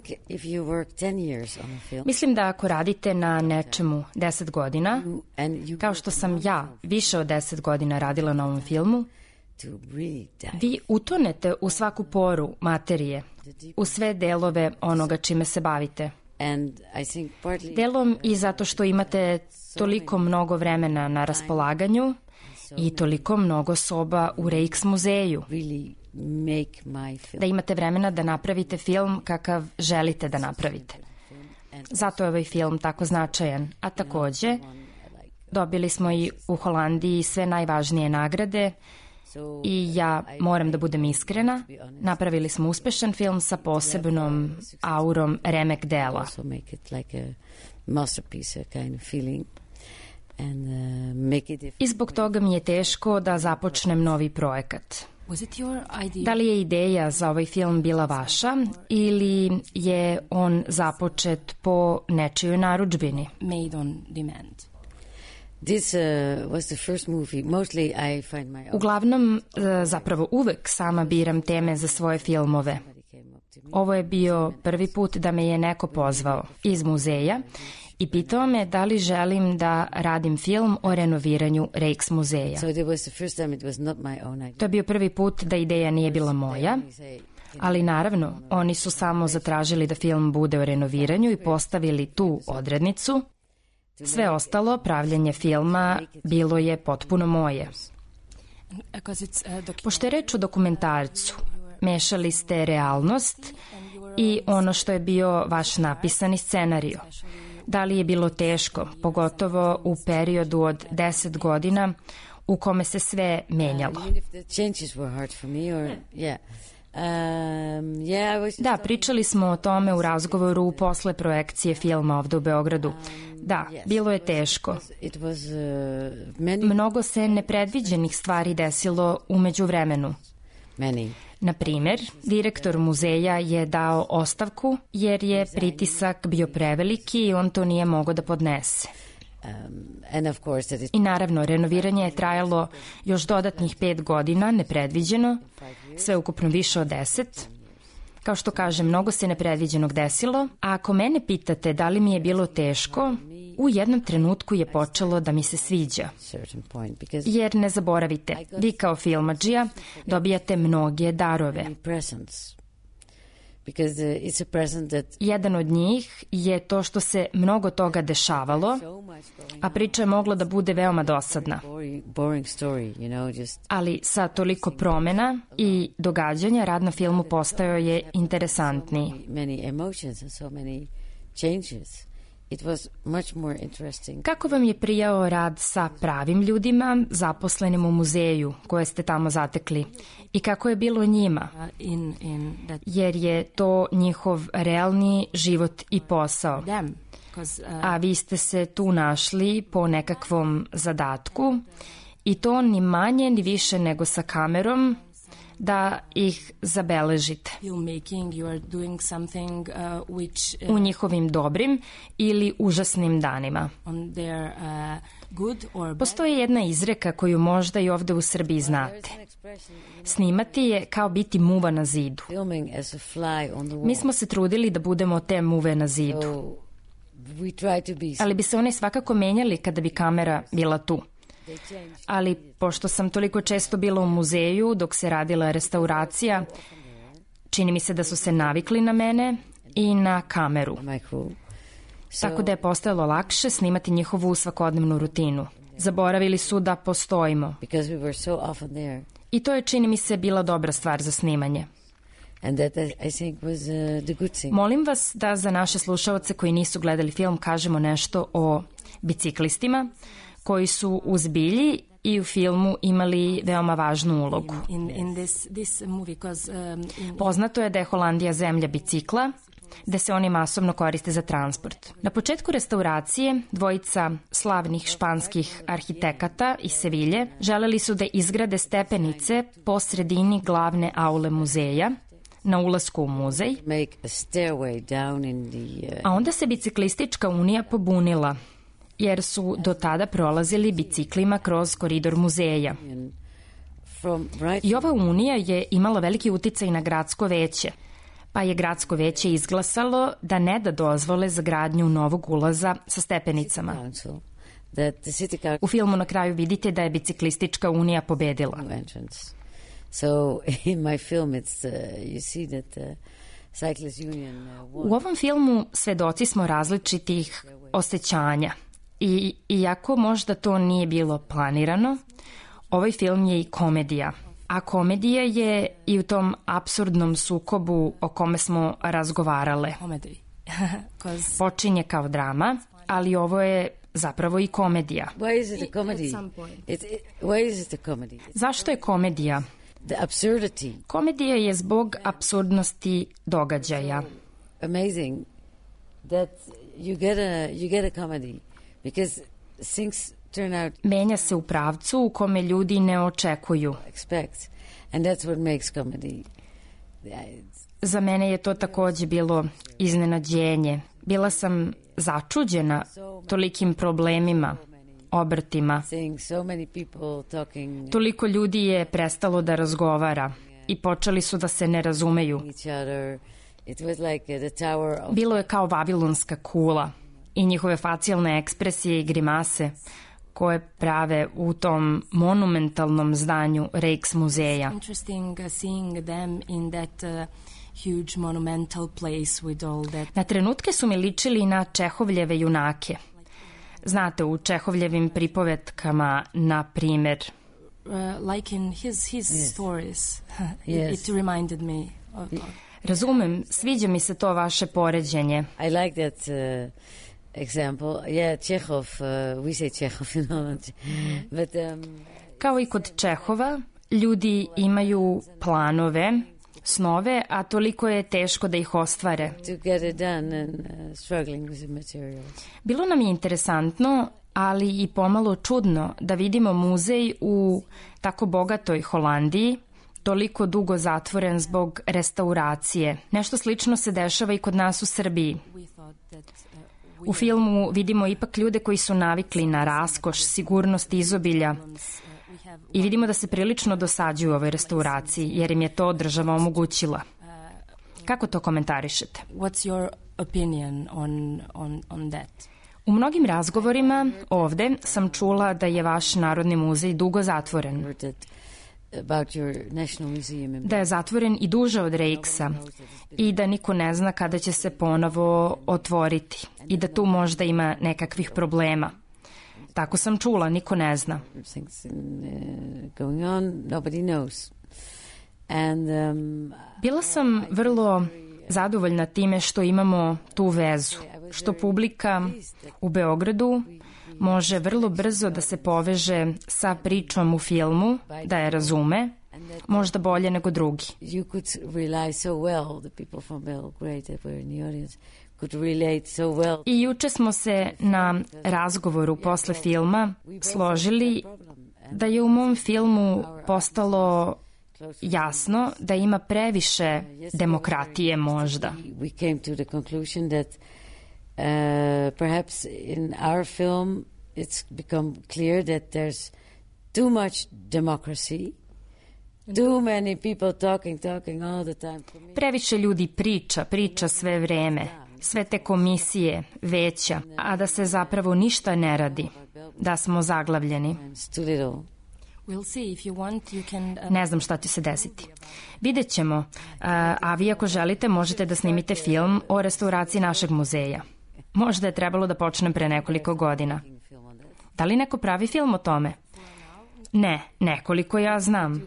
Mislim da ako radite na nečemu 10 godina, kao što sam ja više od 10 godina radila na ovom filmu, vi utonete u svaku poru materije, u sve delove onoga čime se bavite. Delom i zato što imate toliko mnogo vremena na raspolaganju i toliko mnogo soba u Rijks muzeju. Da imate vremena da napravite film kakav želite da napravite. Zato je ovaj film tako značajan, a takođe dobili smo i u Holandiji sve najvažnije nagrade. I ja moram da budem iskrena, napravili smo uspešan film sa posebnom aurom remek dela. I zbog toga mi je teško da započnem novi projekat. Da li je ideja za ovaj film bila vaša ili je on započet po nečijoj narudžbini? Made on demand. Uglavnom, zapravo uvek sama biram teme za svoje filmove. Ovo je bio prvi put da me je neko pozvao iz muzeja i pitao me da li želim da radim film o renoviranju Rijks muzeja. To je bio prvi put da ideja nije bila moja, ali naravno, oni su samo zatražili da film bude o renoviranju i postavili tu odrednicu. Sve ostalo, pravljenje filma, bilo je potpuno moje. Pošto je reč o dokumentarcu, mešali ste realnost i ono što je bio vaš napisani scenario. Da li je bilo teško, pogotovo u periodu od 10 godina u kome se sve menjalo? Da, pričali smo o tome u razgovoru posle projekcije filma ovde u Beogradu. Da, bilo je teško. Mnogo se nepredviđenih stvari desilo umeđu vremenu. Na primer, direktor muzeja je dao ostavku jer je pritisak bio preveliki i on to nije mogao da podnese. I naravno, renoviranje je trajalo još dodatnih 5 godina, nepredviđeno, sve ukupno više od 10. Kao što kažem, mnogo se nepredviđenog desilo, a ako mene pitate da li mi je bilo teško, u jednom trenutku je počelo da mi se sviđa. Jer ne zaboravite, vi kao filmadžija dobijate mnoge darove. Jedan od njih je to što se mnogo toga dešavalo, a priča je mogla da bude veoma dosadna. Ali sa toliko promena i događanja rad na filmu postajao je interesantniji. Kako vam je prijao rad sa pravim ljudima zaposlenim u muzeju koje ste tamo zatekli i kako je bilo njima? Jer je to njihov realni život i posao. A vi ste se tu našli po nekakvom zadatku i to ni manje ni više nego sa kamerom da ih zabeležite u njihovim dobrim ili užasnim danima. Postoji jedna izreka koju možda i ovde u Srbiji znate. Snimati je kao biti muva na zidu. Mi smo se trudili da budemo te muve na zidu. Ali bi se one svakako menjali kada bi kamera bila tu. Ali pošto sam toliko često bila u muzeju dok se radila restauracija, čini mi se da su se navikli na mene i na kameru. Tako da je postajalo lakše snimati njihovu svakodnevnu rutinu. Zaboravili su da postojimo. I to je, čini mi se, bila dobra stvar za snimanje. Molim vas da za naše slušaoce koji nisu gledali film kažemo nešto o biciklistima koji su u zbilji i u filmu imali veoma važnu ulogu. Poznato je da je Holandija zemlja bicikla, da se oni masovno koriste za transport. Na početku restauracije dvojica slavnih španskih arhitekata iz Sevilje želeli su da izgrade stepenice po sredini glavne aule muzeja, na ulasku u muzej, a onda se biciklistička unija pobunila, jer su do tada prolazili biciklima kroz koridor muzeja. I ova unija je imala veliki uticaj na gradsko veće, pa je gradsko veće izglasalo da ne da dozvole za gradnju novog ulaza sa stepenicama. U filmu na kraju vidite da je biciklistička unija pobedila. U ovom filmu svedoci smo različitih osjećanja. I iako možda to nije bilo planirano, ovaj film je i komedija. A komedija je i u tom apsurdnom sukobu o kome smo razgovarale. Počinje kao drama, ali ovo je zapravo i komedija. Zašto je komedija? Komedija je zbog apsurdnosti događaja. Amazing that you get a comedy. Menja se u pravcu u kome ljudi ne očekuju. Za mene je to takođe bilo iznenađenje. Bila sam začuđena tolikim problemima, obrtima. Toliko ljudi je prestalo da razgovara i počeli su da se ne razumeju. Bilo je kao vavilonska kula i njihove facijalne ekspresije i grimase koje prave u tom monumentalnom zdanju Rijks muzeja. Na trenutke su mi ličili na Čehovljeve junake. Znate, u Čehovljevim pripovetkama, na primer. Like in his stories. It reminded me of... Razumem, sviđa mi se to vaše poređenje. I like that example. Yeah, Chekhov, we say Chekhov in Holland. But, kao i kod Čehova, ljudi imaju planove, snove, a toliko je teško da ih ostvare. To get it done and struggling with the materials. Bilo nam je interesantno, ali i pomalo čudno da vidimo muzej u tako bogatoj Holandiji, toliko dugo zatvoren zbog restauracije. Nešto slično se dešava i kod nas u Srbiji. U filmu vidimo ipak ljude koji su navikli na raskoš, sigurnost izobilja i vidimo da se prilično dosađuju u ovoj restauraciji, jer im je to država omogućila. Kako to komentarišete? What's your opinion on that? U mnogim razgovorima ovde sam čula da je vaš Narodni muzej dugo zatvoren. Da je zatvoren i duže od Rejksa i da niko ne zna kada će se ponovo otvoriti i da tu možda ima nekakvih problema. Tako sam čula, niko ne zna. Bila sam vrlo zadovoljna time što imamo tu vezu, što publika u Beogradu može vrlo brzo da se poveže sa pričom u filmu, da je razume, možda bolje nego drugi. I juče smo se na razgovoru posle filma složili da je u mom filmu postalo jasno da ima previše demokratije možda. Perhaps in our film it's become clear that there's too much democracy, too many people talking all the time. Previše ljudi priča sve vreme, sve te komisije, veća, a da se zapravo ništa ne radi, da smo zaglavljeni. Ne znam šta će se desiti. Vidjet ćemo, a vi ako želite možete da snimite film o restauraciji našeg muzeja. Možda je trebalo da počnem pre nekoliko godina. Da li neko pravi film o tome? Ne, nekoliko ja znam.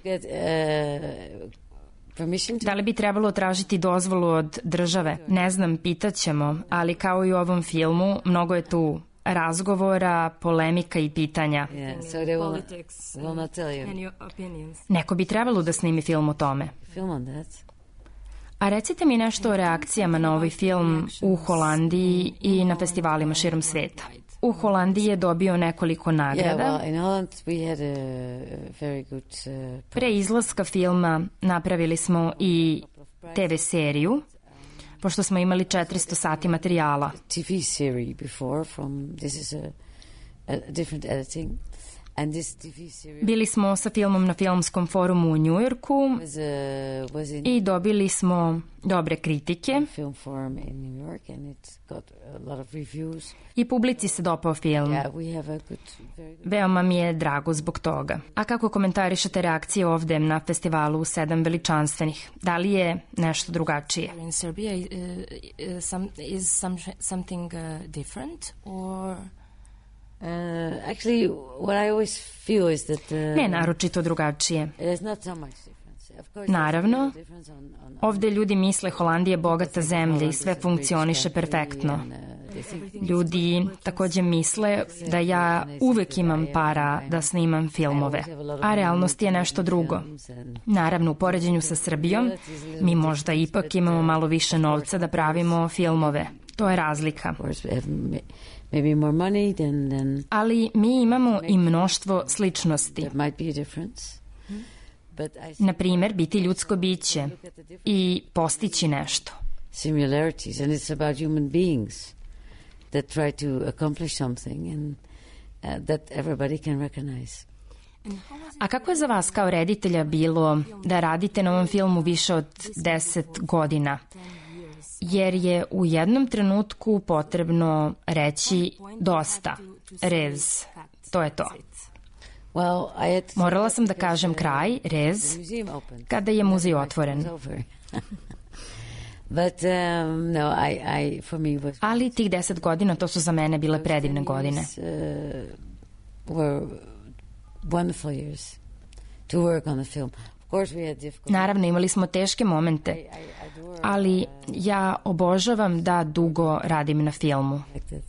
Da li bi trebalo tražiti dozvolu od države? Ne znam, pitaćemo, ali kao i u ovom filmu, mnogo je tu razgovora, polemika i pitanja. Neko bi trebalo da snimi film o tome. A recite mi nešto o reakcijama na ovaj film u Holandiji i na festivalima širom sveta. U Holandiji je dobio nekoliko nagrada. Pre izlaska filma napravili smo i TV seriju, pošto smo imali 400 sati materijala. Bili smo sa filmom na filmskom forumu u Njujorku i dobili smo dobre kritike i publici se dopao film. Veoma mi je drago zbog toga. A kako komentarišete reakcije ovde na festivalu 7 veličanstvenih? Da li je nešto drugačije? In Serbia is something different or... Actually, what I always feel is that ne naročito drugačije. There's not so much difference. Naravno, ovde ljudi misle Holandija je bogata zemlja i sve funkcioniše perfektno. Ljudi takođe misle da ja uvek imam para da snimam filmove, a realnost je nešto drugo. Naravno, u poređenju sa Srbijom, mi možda ipak imamo malo više novca da pravimo filmove. To je razlika. Ali mi imamo i mnoštvo sličnosti. Na primer, biti ljudsko biće i postići nešto. Similarities, and it's about human beings that try to accomplish something and that everybody can recognize. A kako je za vas kao reditelja bilo da radite na ovom filmu više od 10 godina? Jer je u jednom trenutku potrebno reći dosta, rez, to je to. Morala sam da kažem kraj, rez, kada je muzej otvoren. Ali tih 10 godina, to su za mene bile predivne godine. Naravno, imali smo teške momente, ali ja obožavam da dugo radim na filmu.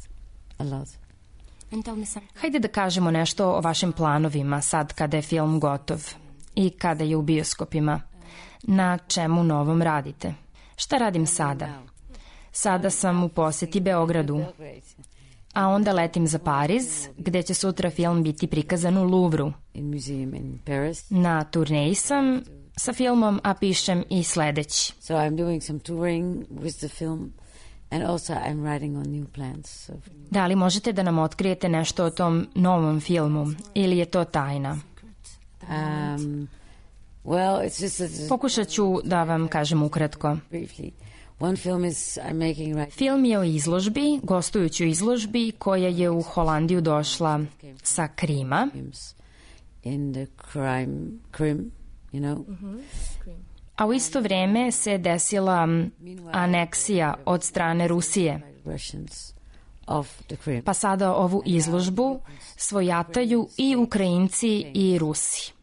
Hajde da kažemo nešto o vašim planovima sad kada je film gotov i kada je u bioskopima. Na čemu novom radite? Šta radim sada? Sada sam u poseti Beogradu, a onda letim za Pariz, gde će sutra film biti prikazan u Louvru. Na turneji sam sa filmom, a pišem i sledeći. Da li možete da nam otkrijete nešto o tom novom filmu ili je to tajna? Pokušat ću da vam kažem ukratko. Film je o izložbi, gostujućoj izložbi koja je u Holandiju došla sa Krima. you know. A u isto vreme se desila aneksija od strane Rusije. Pa sada ovu izložbu svojataju i Ukrajinci i Rusi.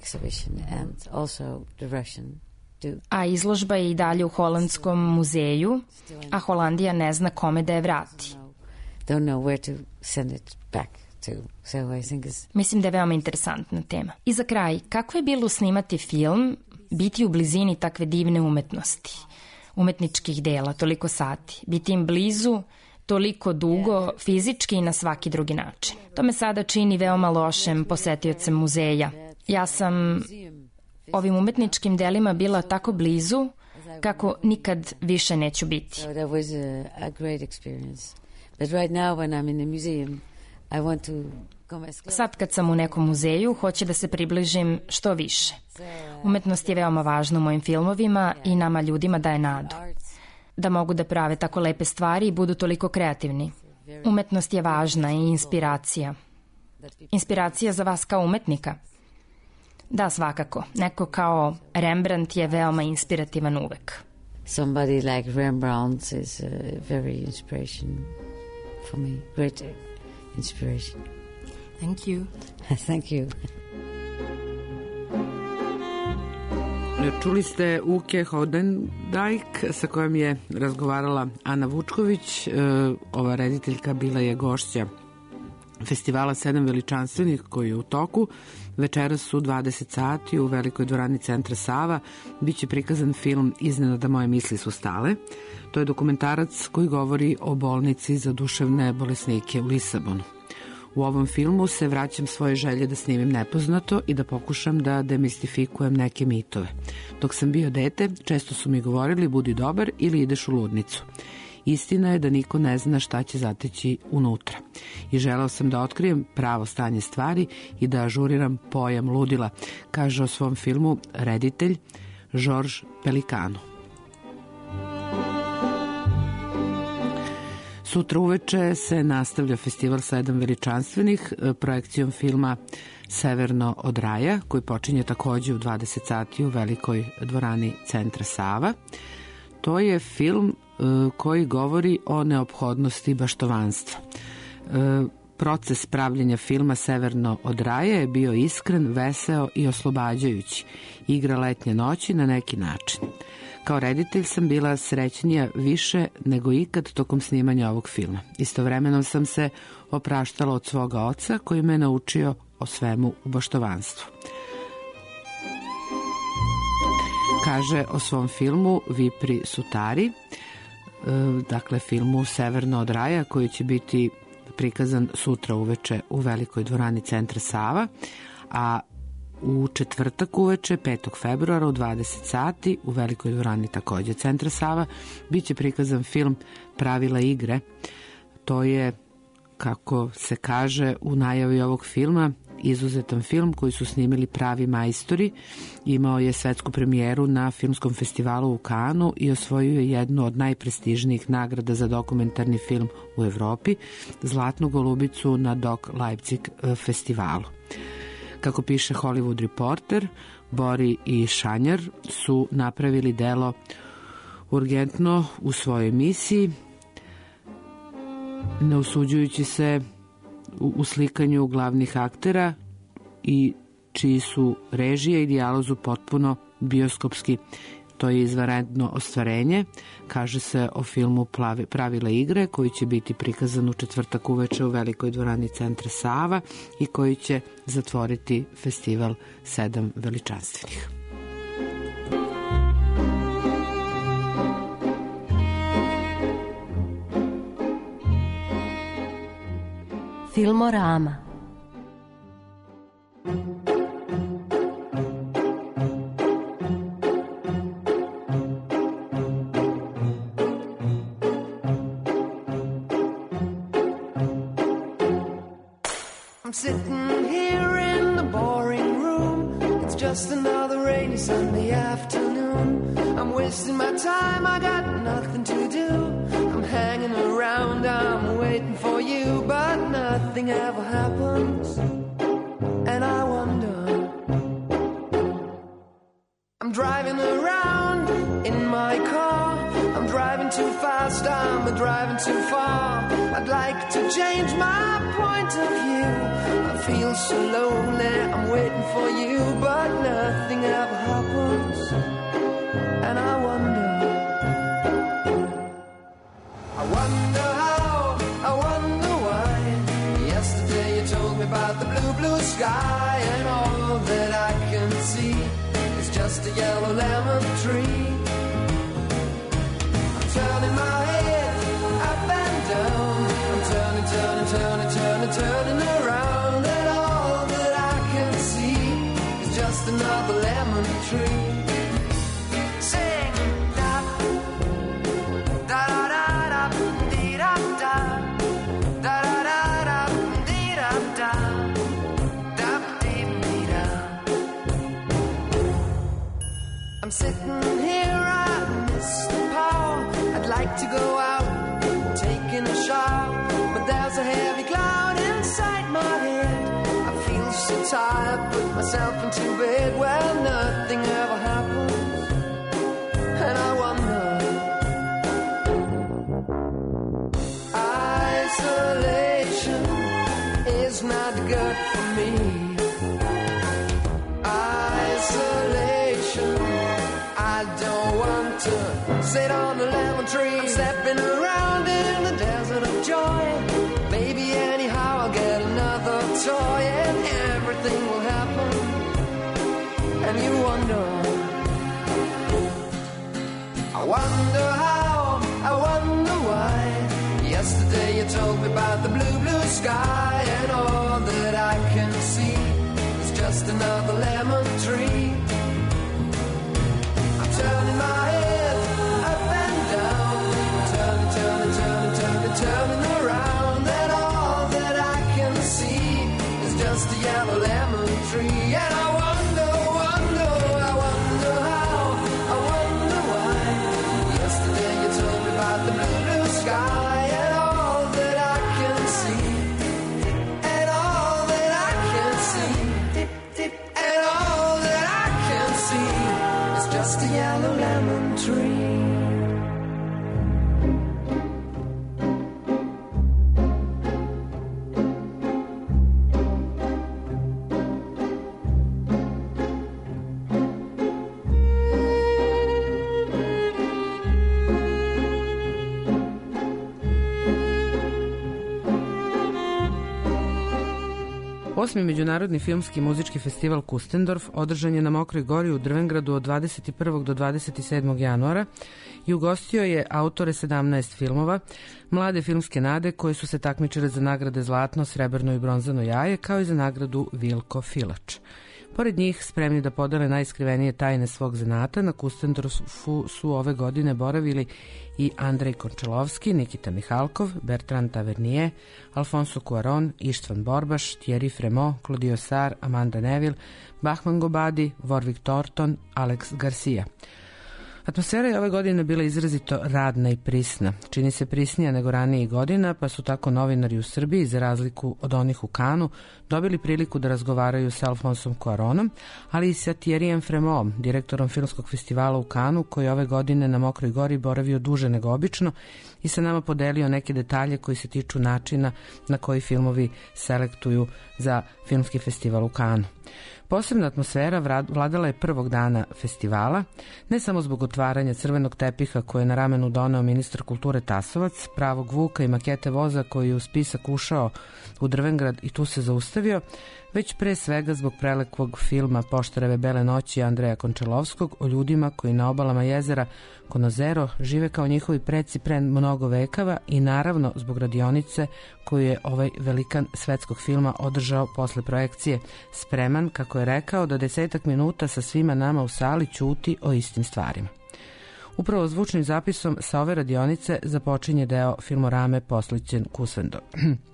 A izložba je i dalje u Holandskom muzeju, a Holandija ne zna kome da je vrati. Mislim da je veoma interesantna tema. I za kraj, kako je bilo snimati film, biti u blizini takve divne umetnosti, umetničkih dela, toliko sati, biti im blizu, toliko dugo, fizički i na svaki drugi način. To me sada čini veoma lošem posetiocem muzeja. Ja sam ovim umetničkim delima bila tako blizu kako nikad više neću biti. Sad kad sam u nekom muzeju, hoću da se približim što više. Umetnost je veoma važna u mojim filmovima i nama ljudima daje nadu. Da mogu da prave tako lepe stvari i budu toliko kreativni. Umetnost je važna i inspiracija. Inspiracija za vas kao umetnika? Da, svakako. Neko kao Rembrandt je veoma inspirativan uvek. Somebody like Rembrandt is a very inspiration for me. Great inspiration. Thank you. Thank you. Čuli ste Uke Hodendijk sa kojom je razgovarala Ana Vučković. Ova rediteljka bila je gošća festivala 7 veličanstvenih koji je u toku. Večeras su 20 sati u velikoj dvorani Centra Sava. Biće prikazan film Iznenada moje misli su stale. To je dokumentarac koji govori o bolnici za duševne bolesnike u Lisabonu. U ovom filmu se vraćam svoje želje da snimim nepoznato i da pokušam da demistifikujem neke mitove. Dok sam bio dete, često su mi govorili budi dobar ili ideš u ludnicu. Istina je da niko ne zna šta će zateći unutra. I želeo sam da otkrijem pravo stanje stvari i da ažuriram pojam ludila, kaže o svom filmu reditelj Georges Pelicano. Sutra uveče se nastavlja festival 7 veličanstvenih projekcijom filma Severno od raja, koji počinje takođe u 20 sati u velikoj dvorani Centra Sava. To je film koji govori o neophodnosti baštovanstva. Proces pravljenja filma Severno od raja je bio iskren, veseo i oslobađajući. Igra letnje noći na neki način. Kao reditelj sam bila srećnija više nego ikad tokom snimanja ovog filma. Istovremeno sam se opraštala od svoga oca koji me naučio o svemu u baštovanstvu. Kaže o svom filmu Vipri Sutari, dakle filmu Severno od raja koji će biti prikazan sutra uveče u velikoj dvorani Centra Sava, a u četvrtak uveče, 5. februara u 20 sati u velikoj dvorani takođe Centra Sava biće prikazan film Pravila igre. To je, kako se kaže u najavi ovog filma, izuzetan film koji su snimili pravi majstori. Imao je svetsku premijeru na filmskom festivalu u Kanu i osvojio je jednu od najprestižnijih nagrada za dokumentarni film u Evropi, Zlatnu golubicu na Doc Leipzig festivalu. Kako piše Hollywood Reporter, Bori i Šanjar su napravili delo urgentno u svojoj misiji, ne usuđujući se u slikanju glavnih aktera i čiji su režije i dijalozu potpuno bioskopski. To je izvanredno ostvarenje, kaže se o filmu Pravila igre, koji će biti prikazan u četvrtak uveče u velikoj dvorani Centra Sava i koji će zatvoriti festival 7 veličanstvenih. Filmorama. I'm sitting here in the boring room. It's just another rainy Sunday afternoon. I'm wasting my time, I got nothing to do. I'm hanging around, I'm waiting for you, but nothing ever happens. And I wonder I'm driving around in my car. I'm driving too fast, I'm driving too far. I'd like to change my point of view. I feel so lonely, I'm waiting for you, but nothing ever happens. And I wonder how, I wonder why. Yesterday you told me about the blue, blue sky, and all that I can see is just a yellow lemon tree. I'm turning my head up and down. I'm turning, turning, turning, turning, turning around, and all that I can see is just another lemon tree. Sing da da da da da dee da da da da da dee da da da dee dee da. I'm sitting here, I miss the power. I'd like to go out, taking a shower, but there's a heavy cloud inside my head. I feel so tired, put myself into bed where nothing ever happens, and I wonder. Isolation is not good for me. Isolation, I don't want to sit on a lemon tree. I'm stepping around in the desert of joy. Maybe anyhow I'll get another toy, and everything will happen. And you wonder, I wonder how, I wonder why. Yesterday you told me about the blue, blue sky, and all that I can see is just another lemon tree. I'm turning my head up and down, turning, turning, turning, turning, turning around, and all that I can see is just a yellow lemon tree. And I wonder, wonder, I wonder how, I wonder why. Yesterday you told me about the blue, blue sky, and all that I can see, and all that I can see, and all that I can see is just a yellow lemon tree. Osmi međunarodni filmski i muzički festival Kustendorf održan je na Mokroj gori u Drvengradu od 21. do 27. januara i ugostio je autore 17 filmova, mlade filmske nade koje su se takmičile za nagrade Zlatno, Srebrno i Bronzano jaje, kao i za nagradu Vilko Filač. Pored njih, spremni da podele najskrivenije tajne svog zanata, na Kustendorfu su ove godine boravili i Andrej Končalovski, Nikita Mihalkov, Bertrand Tavernier, Alfonso Cuarón, Ištvan Borbaš, Thierry Fremont, Claudio Sar, Amanda Neville, Bahman Gobadi, Warwick Thornton, Alex Garcia. Atmosfera je ove godine bila izrazito radna i prisna. Čini se prisnija nego ranijih godina, pa su tako novinari u Srbiji, za razliku od onih u Kanu, dobili priliku da razgovaraju sa Alfonsom Cuaronom, ali i sa Thierryem Fremont, direktorom filmskog festivala u Kanu, koji ove godine na Mokroj gori boravio duže nego obično i sa nama podelio neke detalje koji se tiču načina na koji filmovi selektuju za filmski festival u Kanu. Posebna atmosfera vladala je prvog dana festivala, ne samo zbog otvaranja crvenog tepiha koje je na ramenu doneo ministar kulture Tasovac, pravog Vuka i makete voza koji je u spisak ušao u Drvengrad i tu se zaustavio, već pre svega zbog prelekvog filma Poštareve bele noći Andreja Končalovskog o ljudima koji na obalama jezera Konozero žive kao njihovi preci pre mnogo vekava i naravno zbog radionice koju je ovaj velikan svetskog filma održao posle projekcije, spreman, kako je rekao, da 10 minuta sa svima nama u sali ćuti o istim stvarima. Upravo zvučnim zapisom sa ove radionice započinje deo filmorame posvećen Kustendorfu.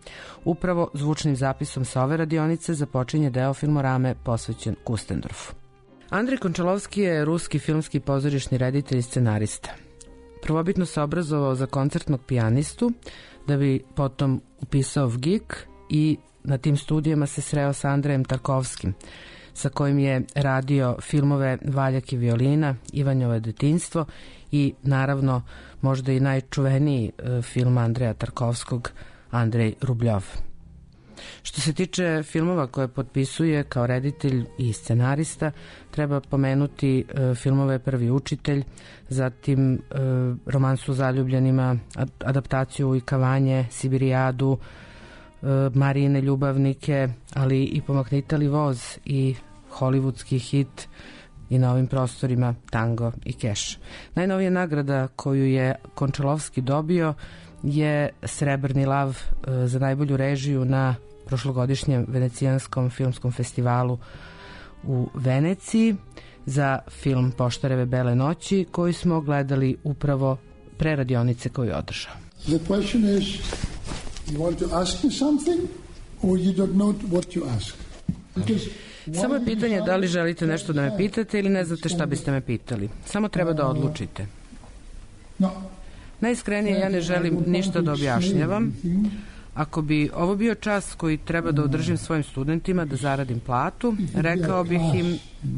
Upravo zvučnim zapisom sa ove radionice započinje deo filmorame posvećen Kustendorfu. Andrej Končalovski je ruski filmski pozorišni reditelj i scenarista. Prvobitno se obrazovao za koncertnog pijanistu, da bi potom upisao VGIK i na tim studijama se sreo sa Andrejem Tarkovskim. sa kojim je radio filmove Valjak i violina, Ivanjovo detinjstvo i naravno možda i najčuveniji film Andreja Tarkovskog, Andrej Rubljov. Što se tiče filmova koje potpisuje kao reditelj i scenarista, treba pomenuti filmove Prvi učitelj, zatim Romansu o zaljubljenima, adaptaciju Ujkavanje, Sibirijadu, Marijine ljubavnike, ali i Pomaknite li voz i hollywoodski hit i na ovim prostorima Tango i Keš. Najnovija nagrada koju je Končalovski dobio je Srebrni lav za najbolju režiju na prošlogodišnjem Venecijanskom filmskom festivalu u Veneciji za film Poštareve bele noći, koji smo gledali upravo pre radionice koju je održao. The question is, you want to ask me something or you don't know what you ask? Samo je pitanje da li želite nešto da me pitate ili ne znate šta biste me pitali. Samo treba da odlučite. Najiskrenije, ja ne želim ništa da objašnjavam. Ako bi ovo bio čas koji treba da održim svojim studentima, da zaradim platu, rekao bih im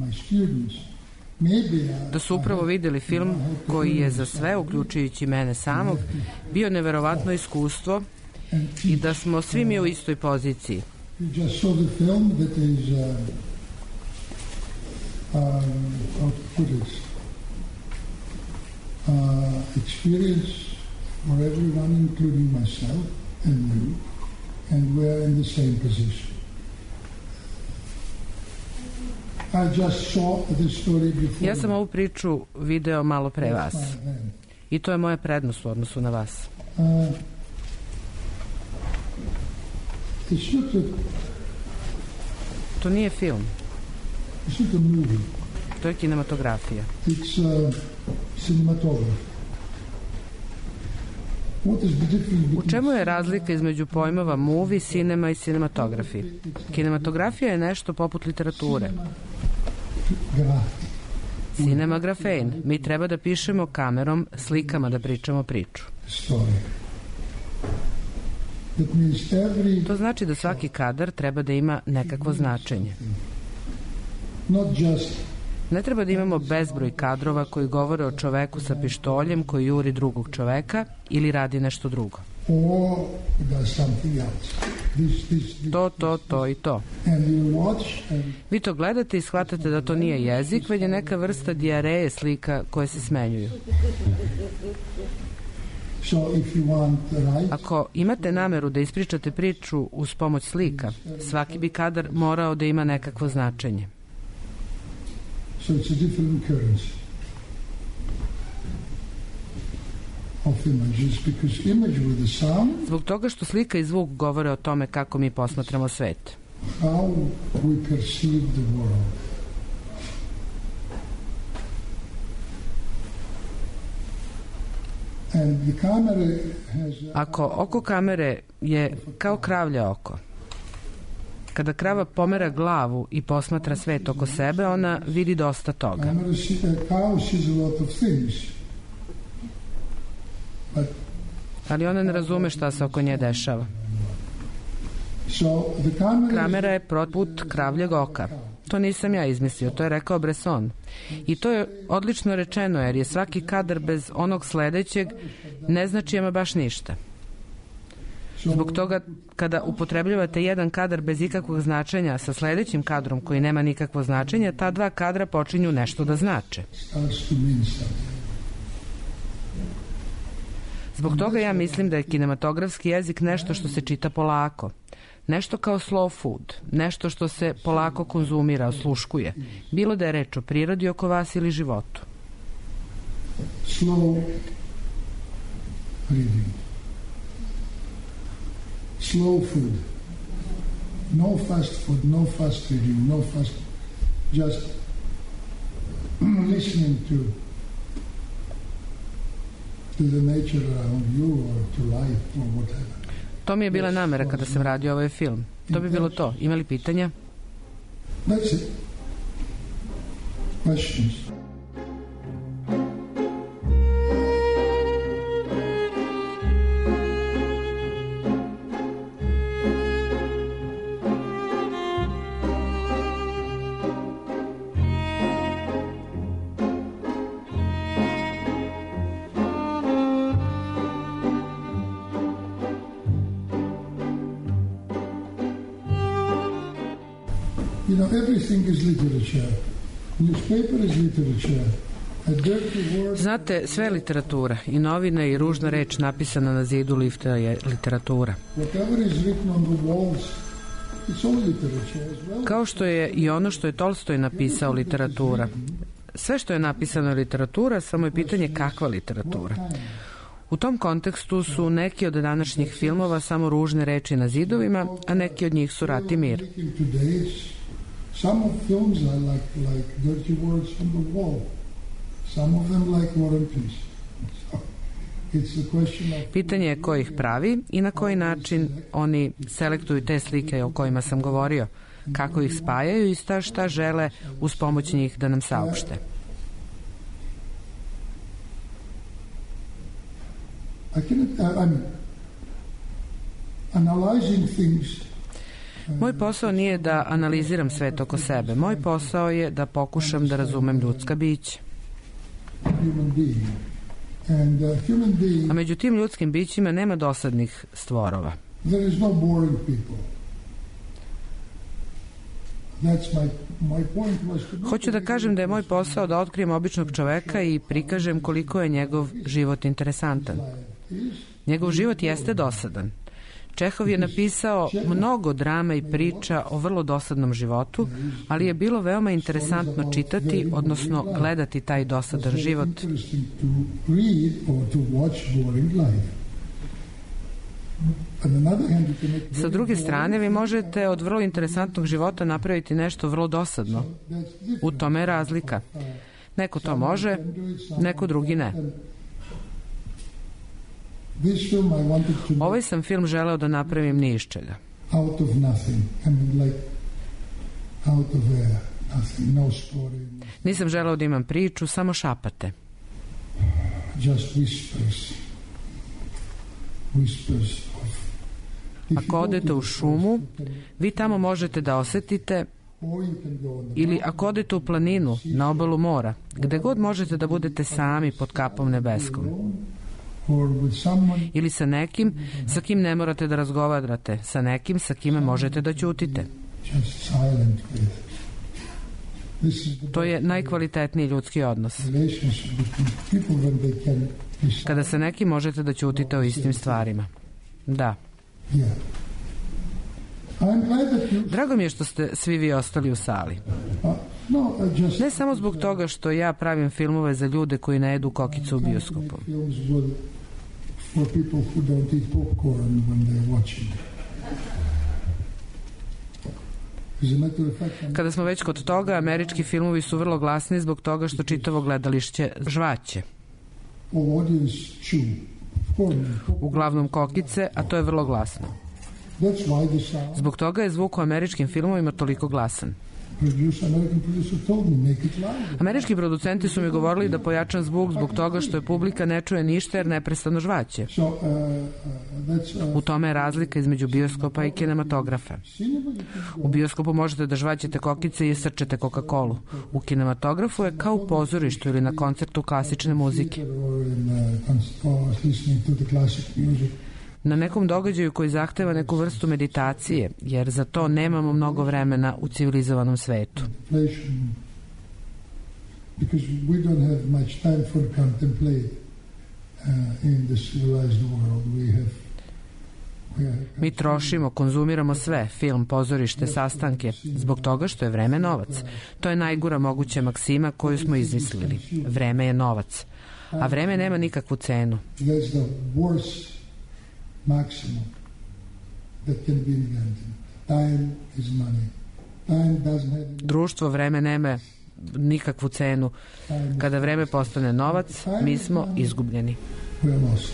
da su upravo videli film koji je za sve, uključujući mene samog, bio neverovatno iskustvo i da smo svi mi u istoj poziciji. Experience for everyone, including myself and you, and we're in the same position. I just saw the story before. Ja sam ovu priču video malo pre vas. I to je moja prednost u odnosu na vas. To nije film. To je kinematografija. U čemu je razlika između pojmova movie, cinema i cinematografi? Kinematografija je nešto poput literature. Cinema grafein. Mi treba da pišemo kamerom, slikama da pričamo priču. To znači da svaki kadar treba da ima nekakvo značenje. Ne treba da imamo bezbroj kadrova koji govore o čoveku sa pištoljem koji juri drugog čoveka ili radi nešto drugo. To i to. Vi to gledate i shvatate da to nije jezik, već je neka vrsta dijareje slika koje se smenjuju. Ako imate nameru da ispričate priču uz pomoć slika, svaki bi kadar morao da ima nekakvo značenje. So it's a different currency of images, because image with the sound. Zbog toga što slika i zvuk govore o tome kako mi posmatramo svet. How we perceive the world. And the camera has Ako oko kamere je kao kravlje oko. Kada krava pomera glavu i posmatra svet oko sebe, ona vidi dosta toga. Ali ona ne razume šta se oko nje dešava. Kamera je protput kravljeg oka. To nisam ja izmislio, to je rekao Bresson. I to je odlično rečeno, jer je svaki kadar bez onog sledećeg ne znači ama baš ništa. Zbog toga, kada upotrebljavate jedan kadar bez ikakvog značenja sa sledećim kadrom koji nema nikakvo značenje, ta dva kadra počinju nešto da znače. Zbog toga ja mislim da je kinematografski jezik nešto što se čita polako. Nešto kao slow food, nešto što se polako konzumira, osluškuje. Bilo da je reč o prirodi oko vas ili životu. Slow reading. Slow food. No fast food, no fast reading, no fast... Just listening to the nature around you or to life or whatever. To mi je bila namera kada sam radio ovaj film. To bi bilo to. Ima li pitanja? That's it. Questions? You know, everything is literature. Newspaper is literature. Znate, sve je literatura. I novine i ružna reč napisana na zidu lifta je literatura. Kao što je i ono što je Tolstoj napisao literatura. Sve što je napisano je literatura, samo je pitanje kakva literatura. U tom kontekstu su neki od današnjih filmova samo ružne reči na zidovima, a neki od njih su Rat i mir. Some of films are like dirty words on the wall. Some of them like War and Peace. So it's the question of... Pitanje je ko ih pravi i na koji način oni selektuju te slike o kojima sam govorio, kako ih spajaju i šta žele uz pomoć njih da nam saopšte. I'm analyzing things. Moj posao nije da analiziram svet oko sebe. Moj posao je da pokušam da razumem ljudska bića. A među tim ljudskim bićima nema dosadnih stvorova. Hoću da kažem da je moj posao da otkrijem običnog čoveka i prikažem koliko je njegov život interesantan. Njegov život jeste dosadan. Čehov je napisao mnogo drama i priča o vrlo dosadnom životu, ali je bilo veoma interesantno čitati, odnosno gledati taj dosadan život. Sa druge strane, vi možete od vrlo interesantnog života napraviti nešto vrlo dosadno. U tome je razlika. Neko to može, neko drugi ne. Ovaj sam film želeo da napravim ni iz čega. Nisam želeo da imam priču, samo šapate. Ako odete u šumu, vi tamo možete da osetite, ili ako odete u planinu, na obalu mora, gde god možete da budete sami pod kapom nebeskom. Ili sa nekim sa kim ne morate da razgovarate, sa nekim sa kime možete da ćutite. To je najkvalitetniji ljudski odnos. Kada sa nekim možete da ćutite o istim stvarima. Da. Drago mi je što ste svi vi ostali u sali. Ne samo zbog toga što ja pravim filmove za ljude koji ne jedu kokicu u bioskopu. Kada smo već kod toga, američki filmovi su vrlo glasni zbog toga što čitavo gledalište žvaće. Uglavnom kokice, a to je vrlo glasno. Zbog toga je zvuk u američkim filmovima toliko glasan. Američki producenti su mi govorili da pojačam zvuk zbog toga što je publika ne čuje ništa jer neprestano žvaće. U tome je razlika između bioskopa i kinematografa. U bioskopu možete da žvaćete kokice i srčete Coca-Colu. U kinematografu je kao u pozorištu ili na koncertu klasične muzike. Na nekom događaju koji zahteva neku vrstu meditacije, jer za to nemamo mnogo vremena u civilizovanom svetu. Mi trošimo, konzumiramo sve, film, pozorište, sastanke, zbog toga što je vreme novac. To je najgora moguća maksima koju smo izmislili. Vreme je novac, a vreme nema nikakvu cenu. Maximum that can be invented. Time is money. Time doesn't have... Društvo vreme nema nikakvu cenu. Kada vreme postane novac, mi smo izgubljeni. We are lost.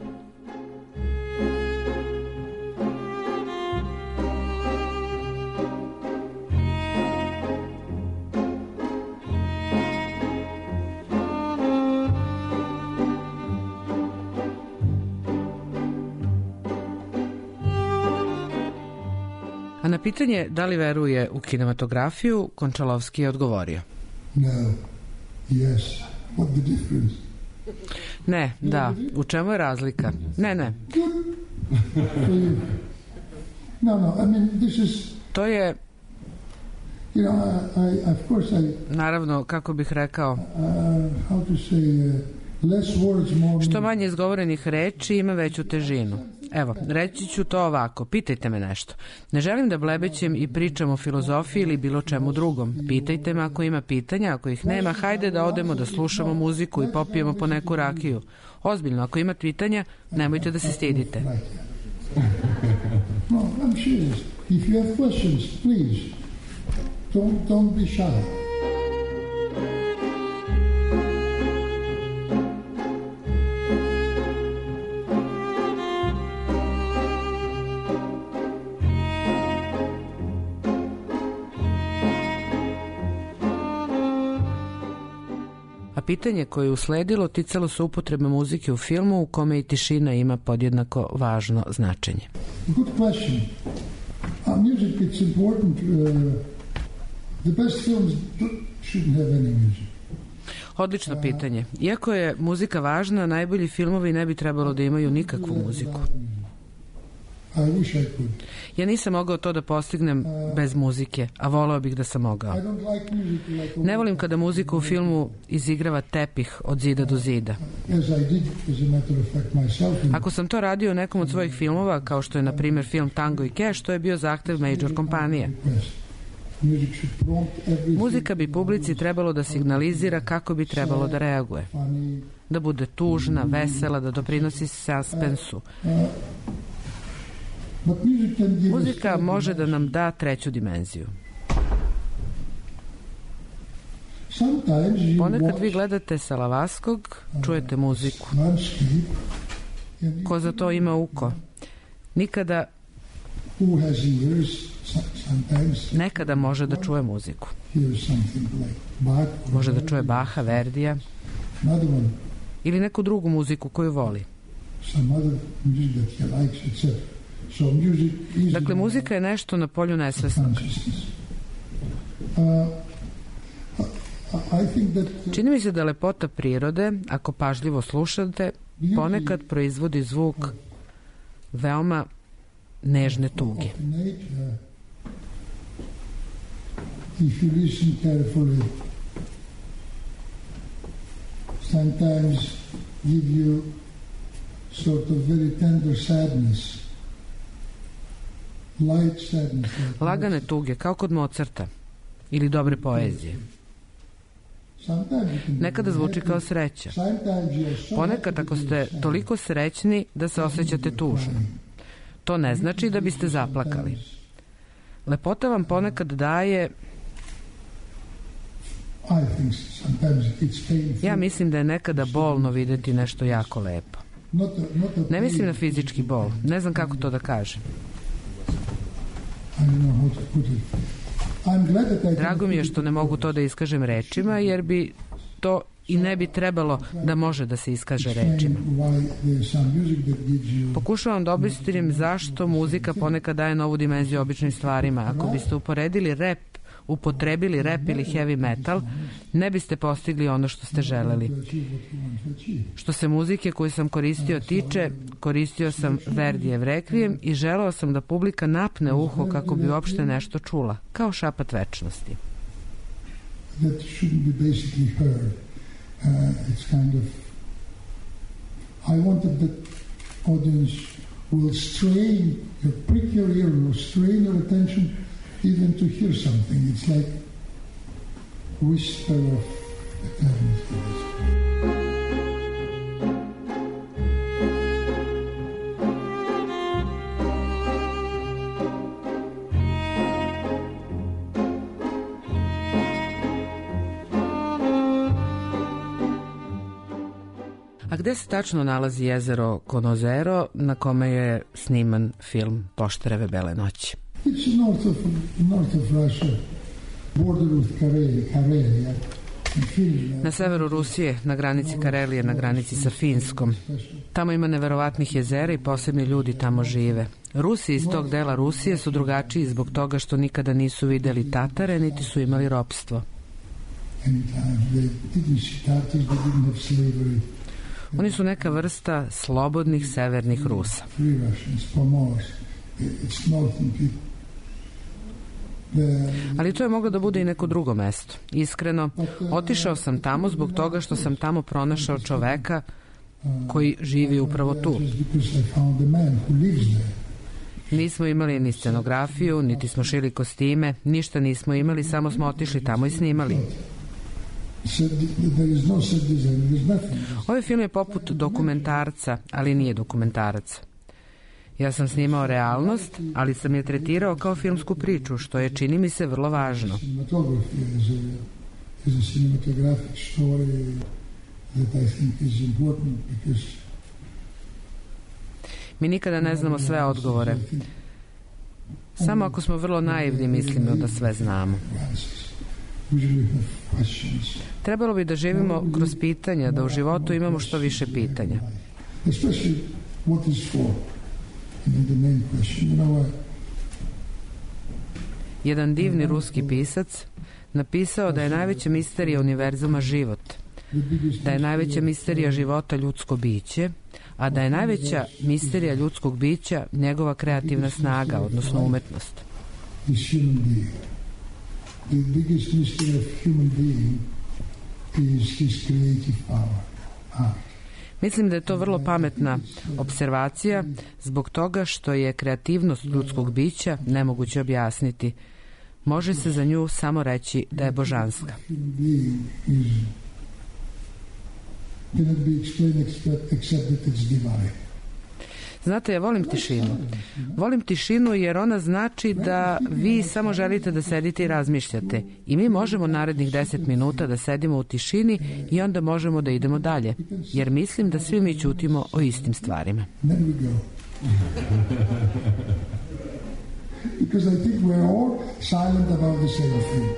Na pitanje da li veruje u kinematografiju, Končalovski je odgovorio. No. Yes. What the difference? Ne, da. U čemu je razlika? Ne. No, I mean, this is... To je Naravno, kako bih rekao, što manje izgovorenih reči ima veću težinu. Evo, reći ću to ovako, pitajte me nešto. Ne želim da blebećem i pričam o filozofiji ili bilo čemu drugom. Pitajte me ako ima pitanja, ako ih nema, hajde da odemo da slušamo muziku i popijemo po neku rakiju. Ozbiljno, ako ima pitanja, nemojte da se stidite. No, I'm serious. If you have questions, please, don't be shy. A pitanje koje je usledilo ticalo se upotrebe muzike u filmu u kome i tišina ima podjednako važno značenje. Good question. Music, it's important. The best films shouldn't have any music. Odlično pitanje. Iako je muzika važna, najbolji filmovi ne bi trebalo da imaju nikakvu muziku. Ja nisam mogao to da postignem bez muzike, a voleo bih da sam mogao. Ne volim kada muzika u filmu izigrava tepih od zida do zida. Ako sam to radio u nekom od svojih filmova, kao što je na primjer film Tango i Cash, to je bio zahtev major kompanije. Muzika bi publici trebalo da signalizira kako bi trebalo da reaguje. Da bude tužna, vesela, da doprinosi suspensu. Muzika može da nam da treću dimenziju. Ponekad vi gledate Salavaskog, čujete muziku. Ko za to ima uko? Nekada može da čuje muziku. Može da čuje Baha, Verdija ili neku drugu muziku koju voli. Dakle, muzika je nešto na polju nesvesnog. Čini mi se da lepota prirode, ako pažljivo slušate, ponekad proizvodi zvuk veoma nežne tuge. If you listen carefully, sometimes give you sort of very tender sadness. Lagane tuge, kao kod Mozarta ili dobre poezije. Nekada zvuči kao sreća. Ponekad ako ste toliko srećni da se osjećate tužno. To ne znači da biste zaplakali. Lepota vam ponekad daje... Ja mislim da je nekada bolno videti nešto jako lepo. Ne mislim na fizički bol. Ne znam kako to da kažem. Drago mi je što ne mogu to da iskažem rečima, jer bi to i ne bi trebalo da može da se iskaže rečima. Pokušavam da objasnim zašto muzika ponekad daje novu dimenziju običnim stvarima. Ako biste upotrebili rap ili heavy metal, ne biste postigli ono što ste želeli. Što se muzike koju sam koristio tiče, koristio sam Verdijev Rekvijem i želeo sam da publika napne uho kako bi uopšte nešto čula, kao šapat večnosti. I wanted the audience will strain, prick your ear, will strain your attention even to hear something. It's like whisper of eternity. A gde se tačno nalazi jezero Konozero na kome je sniman film Poštareve bele noći? It's north of Russia, border with Karelia. Na severu Rusije, na granici Karelije, na granici sa Finskom. Tamo ima neverovatnih jezera i posebni ljudi tamo žive. Rusi iz tog dela Rusije su drugačiji zbog toga što nikada nisu videli Tatare, niti su imali ropstvo. Oni su neka vrsta slobodnih severnih Rusa. Ali to je moglo da bude i neko drugo mesto. Iskreno, otišao sam tamo zbog toga što sam tamo pronašao čoveka koji živi upravo tu. Nismo imali ni scenografiju, niti smo šili kostime, ništa nismo imali, samo smo otišli tamo i snimali. Ovaj film je poput dokumentarca, ali nije dokumentarac. Ja sam snimao realnost, ali sam je tretirao kao filmsku priču, što je, čini mi se, vrlo važno. Mi nikada ne znamo sve odgovore. Samo ako smo vrlo naivni mislimo da sve znamo. Trebalo bi da živimo kroz pitanja, da u životu imamo što više pitanja. Jedan divni ruski pisac napisao da je najveća misterija univerzuma život, da je najveća misterija života ljudsko biće, a da je najveća misterija ljudskog bića njegova kreativna snaga, odnosno umetnost. The biggest mystery of human being is his creative power, art. Mislim da je to vrlo pametna observacija zbog toga što je kreativnost ljudskog bića nemoguće objasniti. Može se za nju samo reći da je božanska. Znate, ja volim tišinu. Volim tišinu jer ona znači da vi samo želite da sedite i razmišljate. I mi možemo narednih 10 minuta da sedimo u tišini i onda možemo da idemo dalje. Jer mislim da svi mi ćutimo o istim stvarima. Because I think we're all silent about the same thing.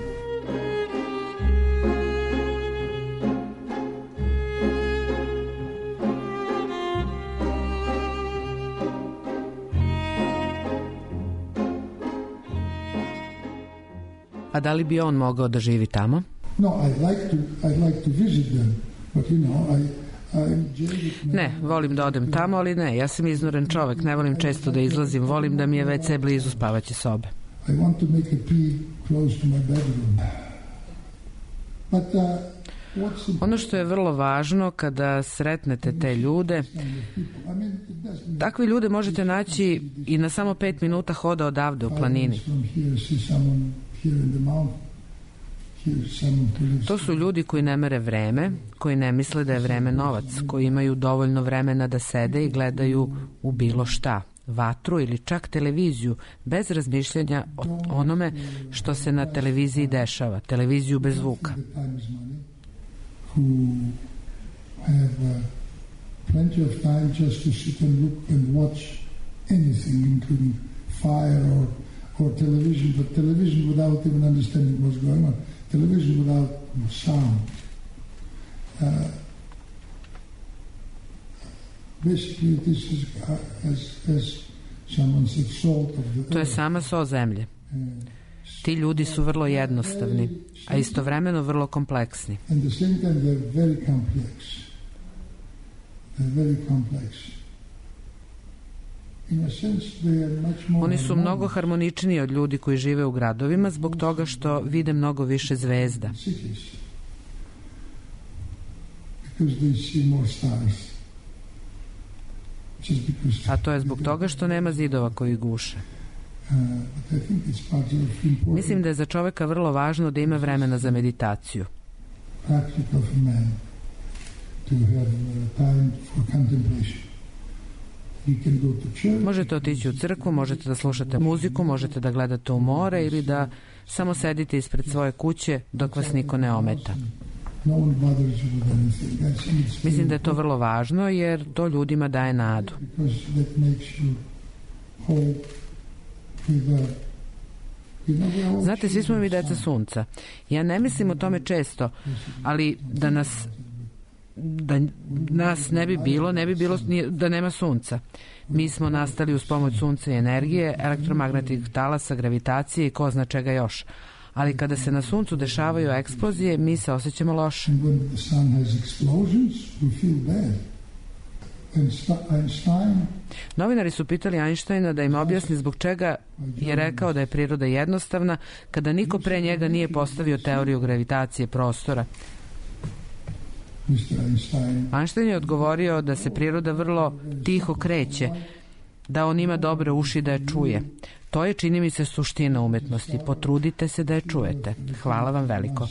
A da li bi on mogao da živi tamo? Ne, volim da odem tamo, ali ne, ja sam iznoren čovek, ne volim često da izlazim, volim da mi je WC blizu spavaće sobe. Ono što je vrlo važno kada sretnete te ljude, takve ljude možete naći i na samo 5 minuta hoda odavde u planini. To su ljudi koji ne mere vreme, koji ne misle da je vreme novac, koji imaju dovoljno vremena da sede i gledaju u bilo šta, vatru ili čak televiziju, bez razmišljanja o onome što se na televiziji dešava, televiziju bez zvuka. Plenty of time just to sit and look and watch anything, including fire or television, but television without even understanding what's going on, television without sound. Basically, this is, as someone said, salt of the earth. To je sama so zemlje. Ti ljudi su vrlo jednostavni, a istovremeno vrlo kompleksni. And the same time they're very complex. They're very complex. Oni su mnogo harmoničniji od ljudi koji žive u gradovima zbog toga što vide mnogo više zvezda. A to je zbog toga što nema zidova koji guše. Mislim da je za čoveka vrlo važno da ima vremena za meditaciju. Možete otići u crkvu, možete da slušate muziku, možete da gledate u more ili da samo sedite ispred svoje kuće dok vas niko ne ometa. Mislim da je to vrlo važno jer to ljudima daje nadu. Znate, svi smo mi deca sunca. Ja ne mislim o tome često, ali da nas ne bi bilo da nema sunca. Mi smo nastali uz pomoć sunca i energije, elektromagnetnih talasa, gravitacije i ko zna čega još. Ali kada se na suncu dešavaju eksplozije, mi se osjećamo loše. Einstein. Novinari su pitali Einsteina da im objasni zbog čega je rekao da je priroda jednostavna kada niko pre njega nije postavio teoriju gravitacije prostora. Einstein je odgovorio da se priroda vrlo tiho kreće, da on ima dobre uši da je čuje. To je, čini mi se, suština umetnosti. Potrudite se da je čujete. Hvala vam veliko.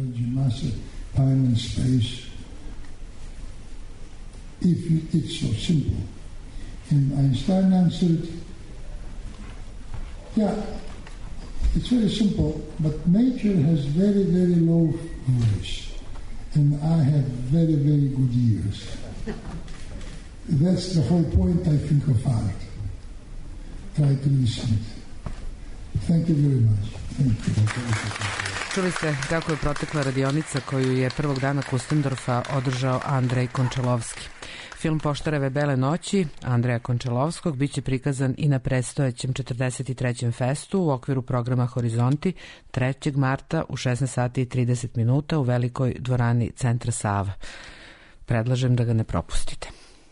It's so simple. And Einstein answered, yeah, it's very simple, but nature has very, very low voice, and I have very, very good ears. That's the whole point, I think, of art. Try to listen. Thank you very much. Thank you. Čuli ste kako je protekla radionica koju je prvog dana Kustendorfa održao Andrej Končalovski. Film Poštareve bele noći Andreja Končalovskog biće prikazan i na predstojećem 43. festu u okviru programa Horizonti 3. marta u 16 sati i 30 minuta u velikoj dvorani Centra Sava. Predlažem da ga ne propustite.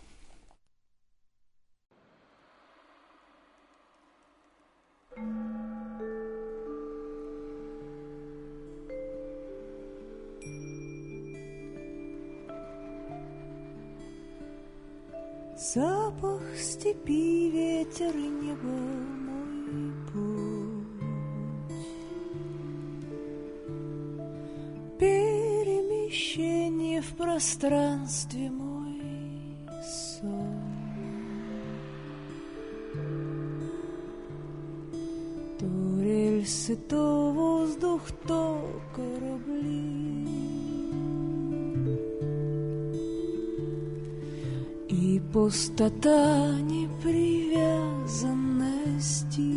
Запах степи, ветер и небо мой путь. Перемещение в пространстве мой сон. То рельсы, то воздух, то корабли. И пустота непривязанности.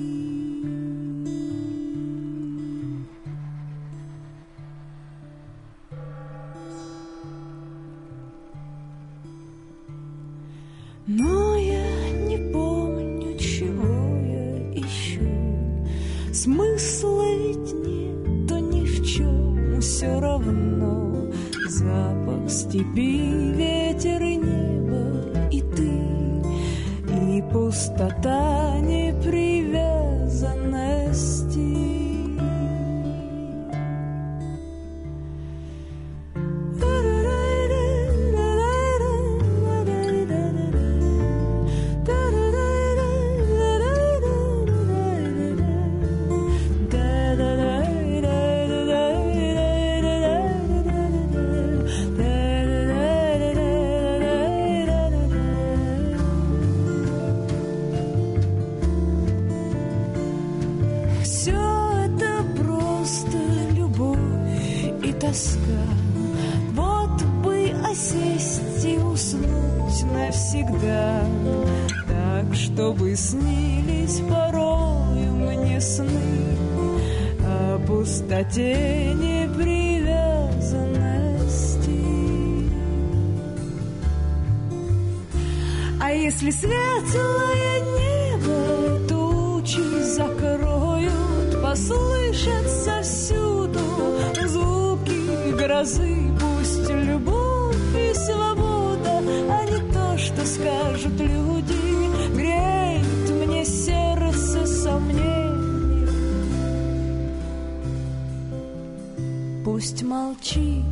Но я не помню, чего я ищу. Смысла ведь нет, ни в чем все равно. Запах степи, ветер и небо, и ты, и пустота непривязанности. Вот бы осесть и уснуть навсегда, так, чтобы снились порою мне сны о пустоте непривязанности. А если светлое небо тучи закроют, послышатся всюду звуки грозы, пусть любовь и свобода, а не то, что скажут люди, греет мне сердце сомнение. Пусть молчит.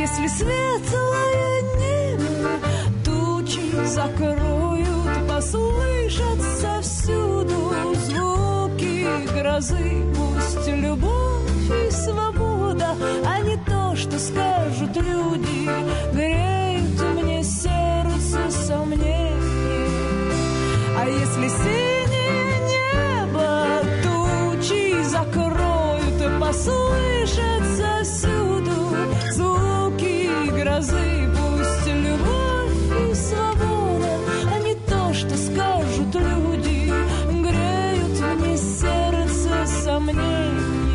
если светлое небо тучи закроют, послышатся всюду звуки грозы. Пусть любовь и свобода, а не то, что скажут люди, греют мне сердце сомнения. А если синее небо тучи закроют, послышатся всюду звуки грозы. Пусть любовь и свобода, а не то, что скажут люди, греют мне сердце сомнения.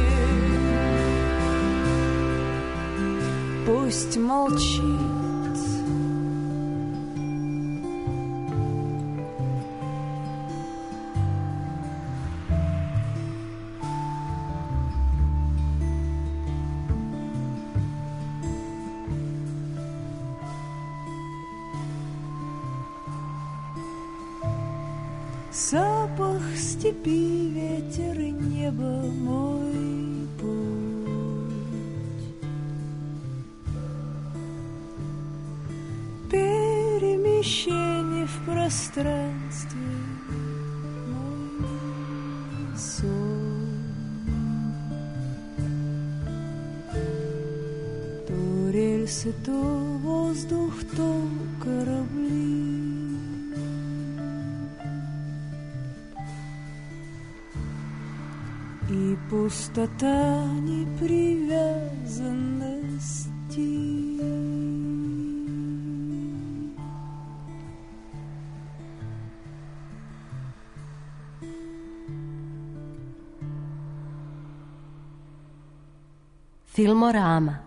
Пусть молчит. Запах степи, ветер и небо мой путь. Перемещение в пространстве мой сон. То рельсы, то воздух, то корабли. И пустота непривязанности. Filmorama.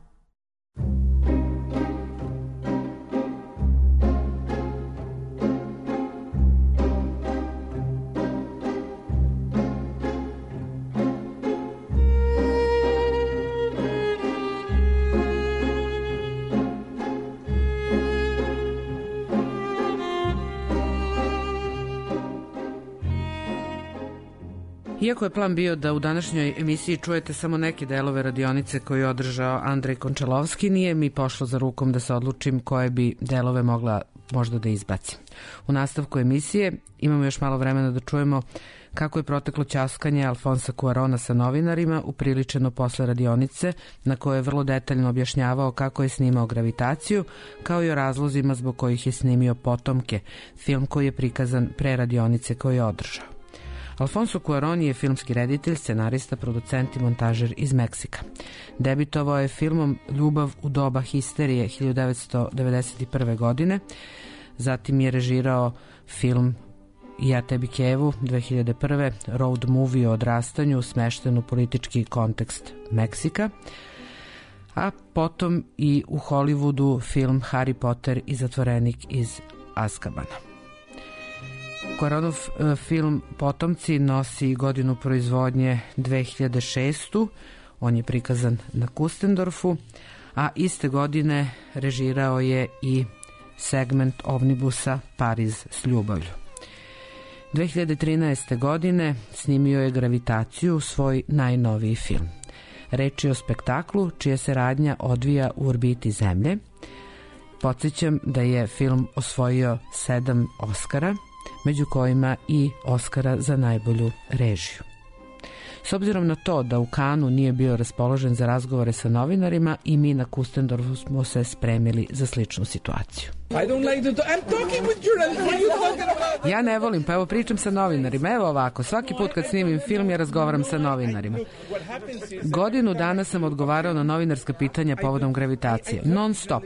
Iako je plan bio da u današnjoj emisiji čujete samo neke delove radionice koju je održao Andrej Končalovski, nije mi pošlo za rukom da se odlučim koje bi delove mogla možda da izbacim. U nastavku emisije imamo još malo vremena da čujemo kako je proteklo ćaskanje Alfonsa Cuarona sa novinarima, upriličeno posle radionice, na kojoj je vrlo detaljno objašnjavao kako je snimao Gravitaciju, kao i o razlozima zbog kojih je snimio Potomke, film koji je prikazan pre radionice koju je održao. Alfonso Cuarón je filmski reditelj, scenarista, producent i montažer iz Meksika. Debitovao je filmom Ljubav u doba histerije 1991. godine, zatim je režirao film Ja tebi Kevu 2001. road movie o odrastanju smešten u politički kontekst Meksika, a potom i u Hollywoodu film Harry Potter i zatvorenik iz Azkabana. Cuaronov film Potomci nosi godinu proizvodnje 2006. On je prikazan na Kustendorfu, a iste godine režirao je i segment omnibusa Pariz s ljubavlju. 2013. godine snimio je Gravitaciju, svoj najnoviji film. Reč je o spektaklu čija se radnja odvija u orbiti Zemlje. Podsjećam da je film osvojio 7 Oskara, među kojima i Oskara za najbolju režiju. S obzirom na to da u Kanu nije bio raspoložen za razgovore sa novinarima, i mi na Kustendorfu smo se spremili za sličnu situaciju. Ja ne volim, pa evo pričam sa novinarima. Evo ovako, svaki put kad snimim film ja razgovaram sa novinarima. Godinu dana sam odgovarao na novinarska pitanja povodom Gravitacije. Non stop.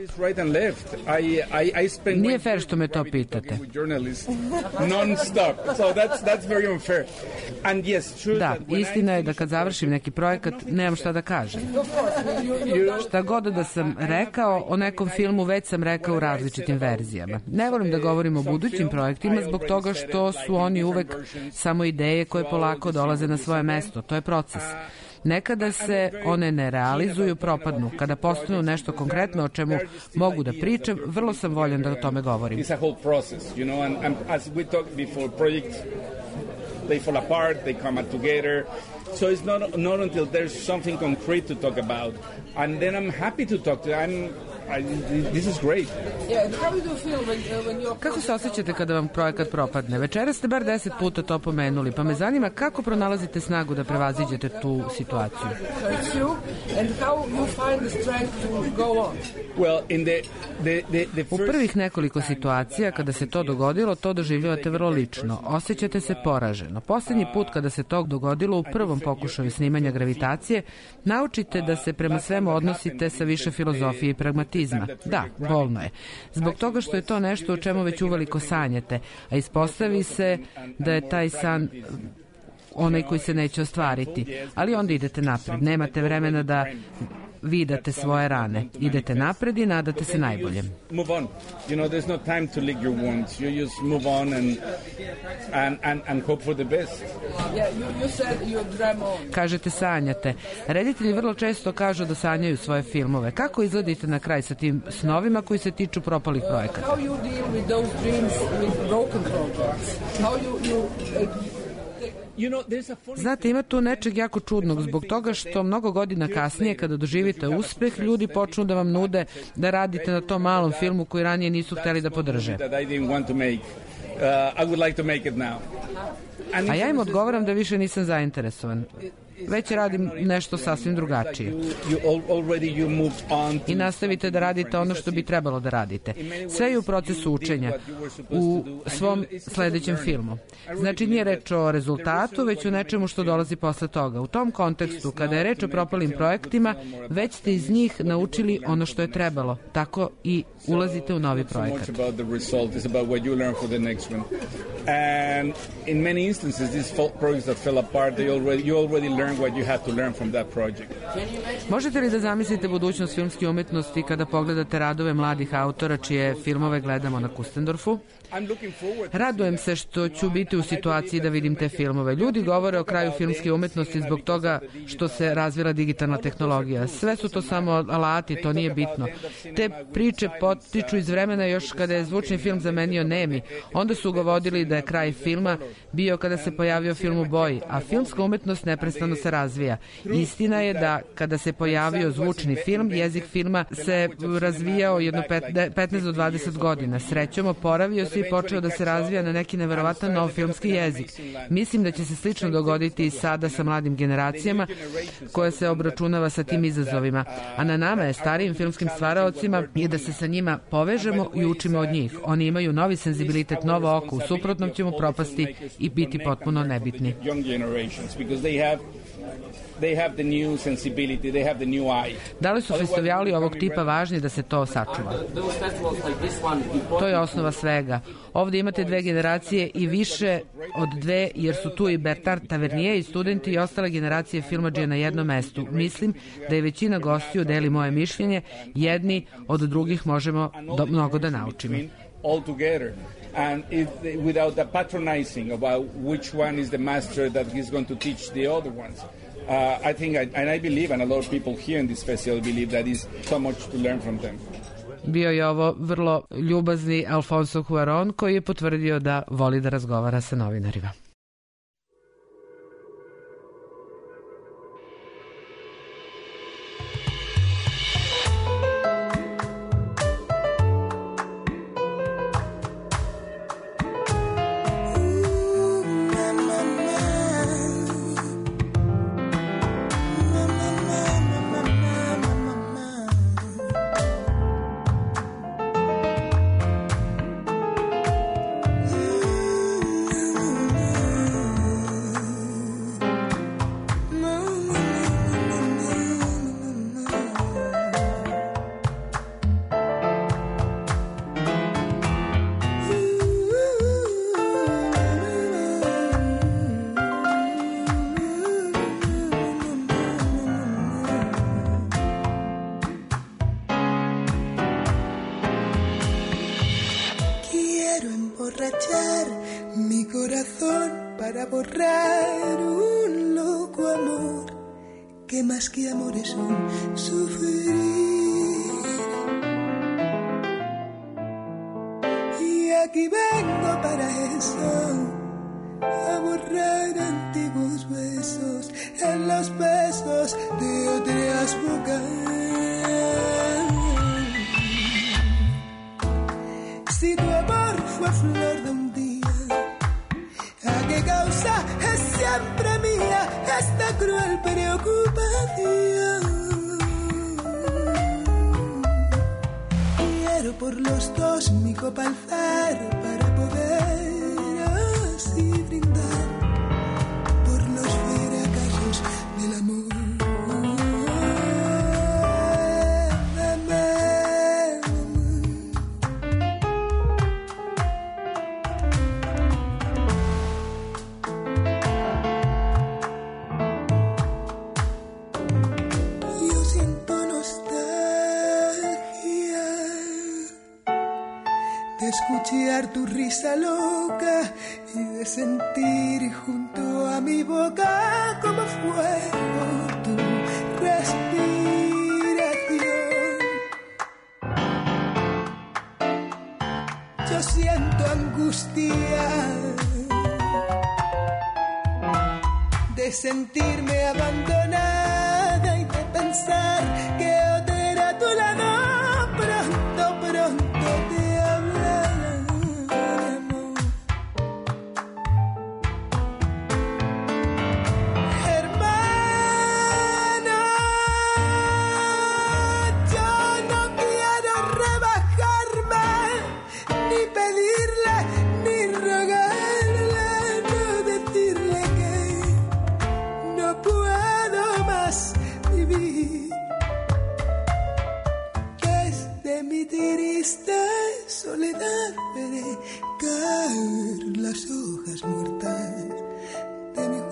Nije fair što me to pitate. Non stop. So that's very unfair. And yes, da, istina je da kad završim neki projekat nemam šta da kažem. Šta god da sam rekao o nekom filmu već sam rekao u različitim verzijama. Ne volim da govorim o budućim projektima zbog toga što su oni uvek samo ideje koje polako dolaze na svoje mesto. To je proces. Nekada se one ne realizuju, propadnu. Kada postanu nešto konkretno o čemu mogu da pričam, vrlo sam voljan da o tome govorim. It's a whole process, you know, and as we talked before, projects they fall apart, they come together. So it's not until there's something concrete to talk about, and then I'm happy to talk to. This is great. Kako se osjećate kada vam projekat propadne? Večera ste bar 10 puta to pomenuli, pa me zanima kako pronalazite snagu da prevaziđete tu situaciju. U prvih nekoliko situacija kada se to dogodilo, to doživljavate vrlo lično. Osjećate se poraženo. Poslednji put kada se to dogodilo u prvom pokušaju snimanja Gravitacije, naučite da se prema svemu odnosite sa više filozofije i pragmatizma. Da, bolno je. Zbog toga što je to nešto o čemu već uveliko sanjate, a ispostavi se da je taj san onaj koji se neće ostvariti. Ali onda idete napred. Nemate vremena da vidate svoje rane. Idete napred i nadate se najboljem. Move on. You know, there's no time to lick your wounds. You just move on and hope for the best. You said you dream on. Kažete sanjate. Reditelji vrlo često kažu da sanjaju svoje filmove. Kako izgledate na kraj sa tim snovima koji se tiču propalih projekata? How you deal with those dreams with broken projects? How you Znate, ima tu nečeg jako čudnog zbog toga što mnogo godina kasnije kada doživite uspeh, ljudi počnu da vam nude da radite na tom malom filmu koji ranije nisu hteli da podrže. A ja im odgovaram da više nisam zainteresovan. Već radim nešto sasvim drugačije. I nastavite da radite ono što bi trebalo da radite. Sve je u procesu učenja, u svom sledećem filmu. Znači, nije reč o rezultatu, već o nečemu što dolazi posle toga. U tom kontekstu, kada je reč o propalim projektima, već ste iz njih naučili ono što je trebalo. Tako i ulazite u novi projekat. And in many instances, these projects that fell apart, you already learned what you had to learn from that project. Možete li da zamislite budućnost filmske umetnosti kada pogledate radove mladih autora čije filmove gledamo na Kustendorfu? Radujem se što ću biti u situaciji da vidim te filmove. Ljudi govore o kraju filmske umetnosti zbog toga što se razvila digitalna tehnologija. Sve su to samo alati, to nije bitno. Te priče potiču iz vremena još kada je zvučni film zamenio nemi. Onda su govorili da je kraj filma bio kada se pojavio film u boji, a filmska umetnost neprestano se razvija. Istina je da kada se pojavio zvučni film, jezik filma se razvijao jedno 15 do 20 godina. Srećom, oporavio se i počeo da se razvija na neki neverovatan nov filmski jezik. Mislim da će se slično dogoditi i sada sa mladim generacijama koja se obračunava sa tim izazovima. A na nama je, starijim filmskim stvaraocima, je da se sa njima povežemo i učimo od njih. Oni imaju novi senzibilitet, novo oko. U suprotnom ćemo propasti i biti potpuno nebitni. Da li su festivali ovog tipa važni da se to sačuva? To je osnova svega. Ovde imate dve generacije i više od dve, jer su tu i Bertrand Tavernier i studenti i ostale generacije filmadžije na jednom mestu. Mislim da je većina gostiju deli moje mišljenje. Jedni od drugih možemo mnogo da naučimo. All together, and without the patronizing about which one is the master that he's going to teach the other ones. I think, and I believe, and a lot of people here in this festival believe that is so much to learn from them. Bio je ovo vrlo ljubazni Alfonso Cuarón koji je potvrdio da voli da razgovara sa novinarima. Que amor es un sufrir y aquí vengo para eso, a borrar antiguos besos, en los besos de otras bocas. Si tu amor fue flor de un día, ¿a qué causa es siempre mía esta cruel preocupación? Quiero por los dos mi copa alzar para poder así brindar por los fracasos del amor. Yo siento nostalgia de escuchar tu risa loca y de sentir junto a mi boca como fuego tu respiración. Yo siento angustia de sentirme abandonada y de pensar que otra a tu lado pronto, pronto te hablaremos. Hermana, yo no quiero rebajarme, ni pedirle, ni rogarle, no decirle que no puedo más vivir, que es de mi triste soledad veré caer las hojas muertas de mi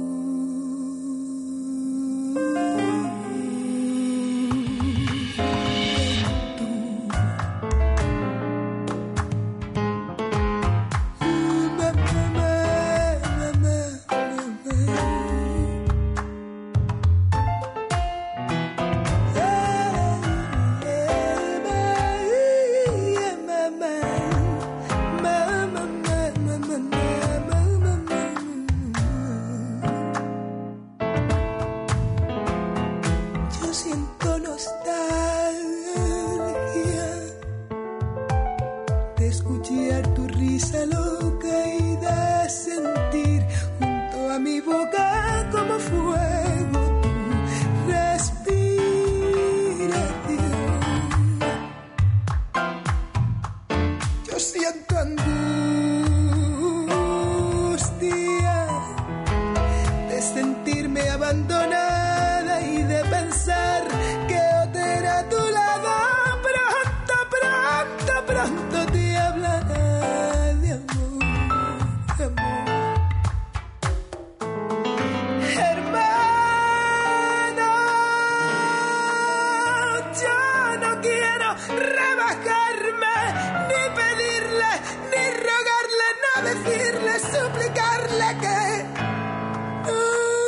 Yo siento nostalgia de escuchar tu risa loca y de sentir junto a mi boca como fuego tu respiración. Yo siento angustia de sentirme abandonada y de pensar que otra a tu lado pronto, pronto, pronto te hablará de amor, de amor. Hermano, yo no quiero rebajarme, ni pedirle, ni rogarle, no decirle, suplicarle que no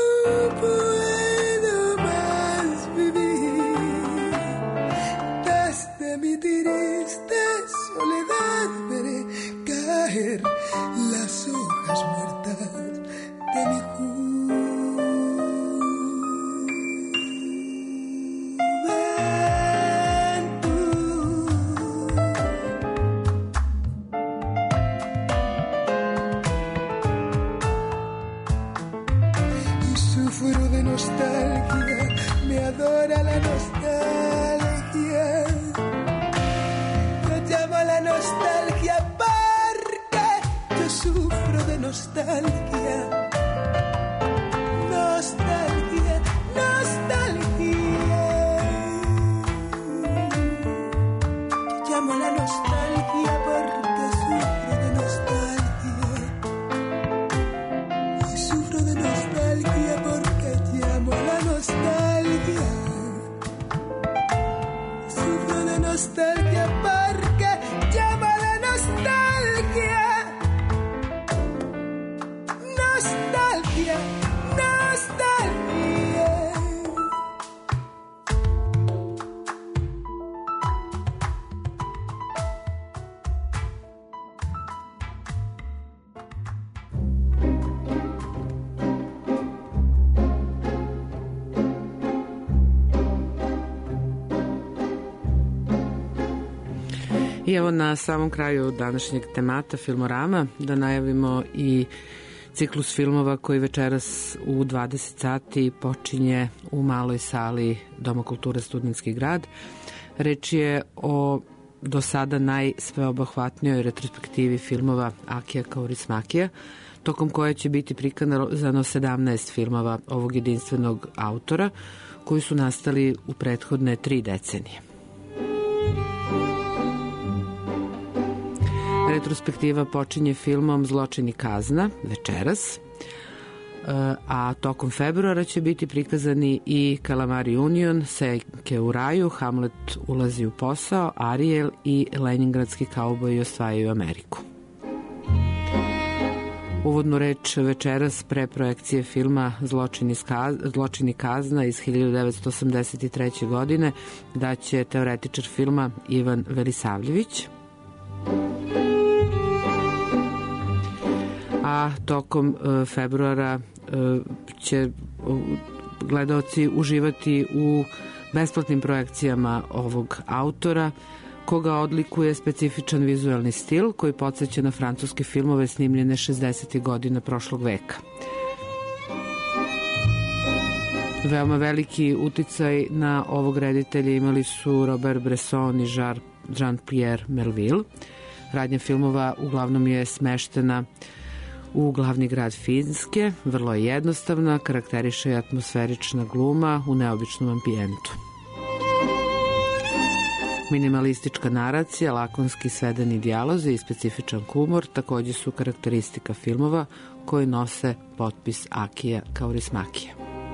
puedo más vivir. Desde mi triste soledad veré caer las hojas muertas de mi y sufro de nostalgia, me adora la nostalgia. Yo llamo a la nostalgia porque yo sufro de nostalgia. Nostalgia, nostalgia. Yo llamo a la nostalgia porque sufro de nostalgia. Y sufro de nostalgia porque llamo a la nostalgia. Sufro de nostalgia porque llamo a la nostalgia. Nostalgia, nostalgia. I evo na samom kraju današnjeg temata Filmorama da najavimo i ciklus filmova koji večeras u 20 sati počinje u maloj sali Doma kulture Studentski grad. Reč je o do sada najsveobuhvatnijoj retrospektivi filmova Akija Kaurismäkija, tokom koje će biti prikazano 17 filmova ovog jedinstvenog autora koji su nastali u prethodne 3 decenije. Retrospektiva počinje filmom Zločin i kazna večeras, a tokom februara će biti prikazani i Calamari Union, Senke u raju, Hamlet ulazi u posao, Ariel i Leningradski kauboji osvajaju Ameriku. Uvodnu reč večeras pre projekcije filma Zločin i kazna iz 1983. godine daće teoretičar filma Ivan Velisavljević. A tokom februara će gledaoci uživati u besplatnim projekcijama ovog autora, koga odlikuje specifičan vizuelni stil koji podsjeća na francuske filmove snimljene 60. godina prošlog veka. Veoma veliki uticaj na ovog reditelja imali su Robert Bresson i Jean-Pierre Melville. Radnja filmova uglavnom je smeštena u glavni grad Finske, vrlo je jednostavna, karakteriše je atmosferična gluma u neobičnom ambijentu. Minimalistička naracija, lakonski svedeni dijalozi i specifičan humor takođe su karakteristika filmova koji nose potpis Akija Kaurismäkija.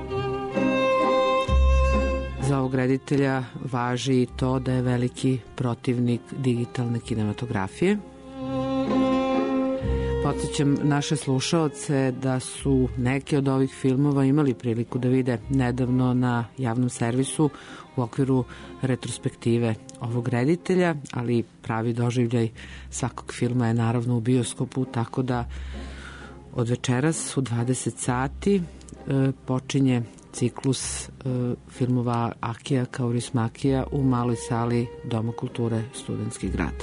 Za ovog reditelja važi i to da je veliki protivnik digitalne kinematografije. Podsjećam naše slušaoce da su neki od ovih filmova imali priliku da vide nedavno na javnom servisu u okviru retrospektive ovog reditelja, ali pravi doživljaj svakog filma je naravno u bioskopu, tako da od večeras u 20 sati počinje ciklus filmova Akija Kaurismäkija u maloj sali Doma kulture Studentski grad.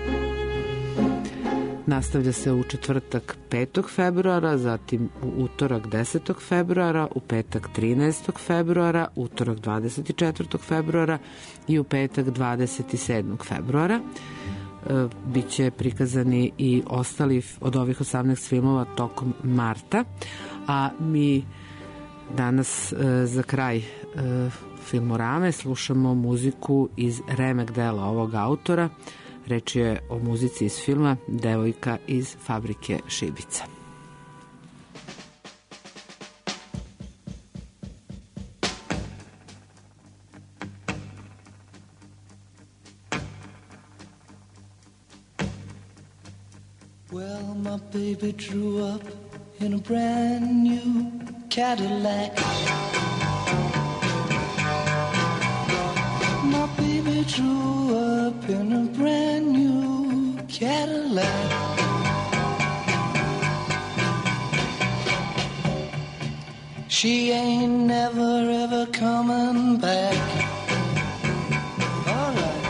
Nastavlja se u četvrtak 5. februara, zatim u utorak 10. februara, u petak 13. februara, utorak 24. februara i u petak 27. februara. Biće prikazani i ostali od ovih 18 filmova tokom marta, a mi danas za kraj Filmorame slušamo muziku iz remek dela ovog autora. Reč je o muzici iz filma Devojka iz fabrike šibica. Well, my baby drew up in a brand new Cadillac. My baby drew up in a brand new Cadillac. She ain't never ever coming back. All right,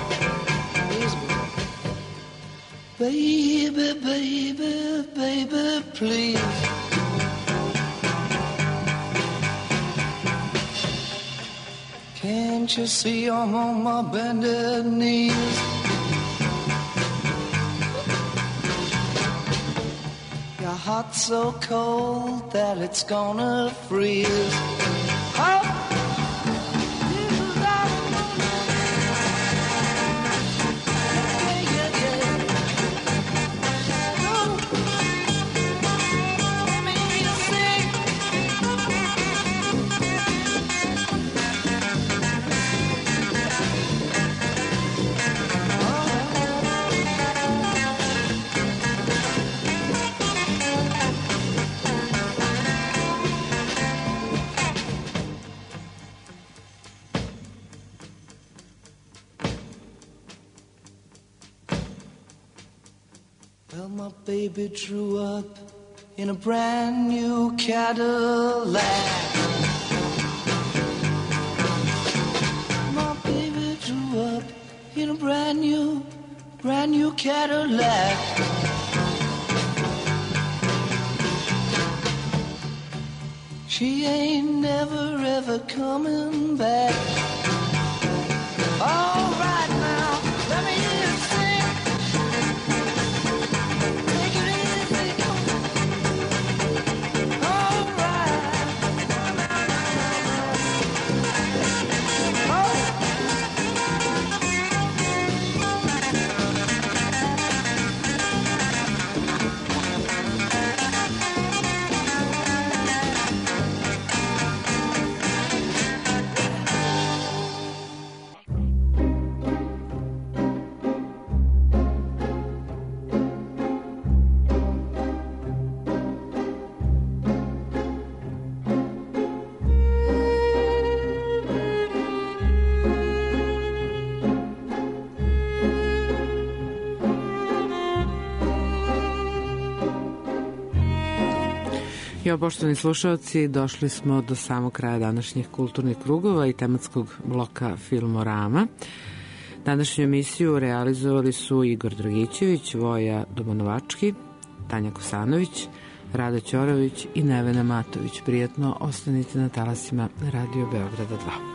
baby, baby, baby, please. Can't you see I'm on my bended knees? Your heart's so cold that it's gonna freeze. Oh! Well, my baby drew up in a brand new Cadillac. My baby drew up in a brand new brand new Cadillac. She ain't never ever coming back. All right now, let me hear you sing. Take it easy. All right. Oh. Jo, poštovani slušalci, došli smo do samog kraja današnjih kulturnih krugova i tematskog bloka Filmorama. Današnju emisiju realizovali su Igor Dragićević, Voja Domanovački, Tanja Kosanović, Rada Ćorović i Nevena Matović. Prijatno ostanite na talasima Radio Beograda 2.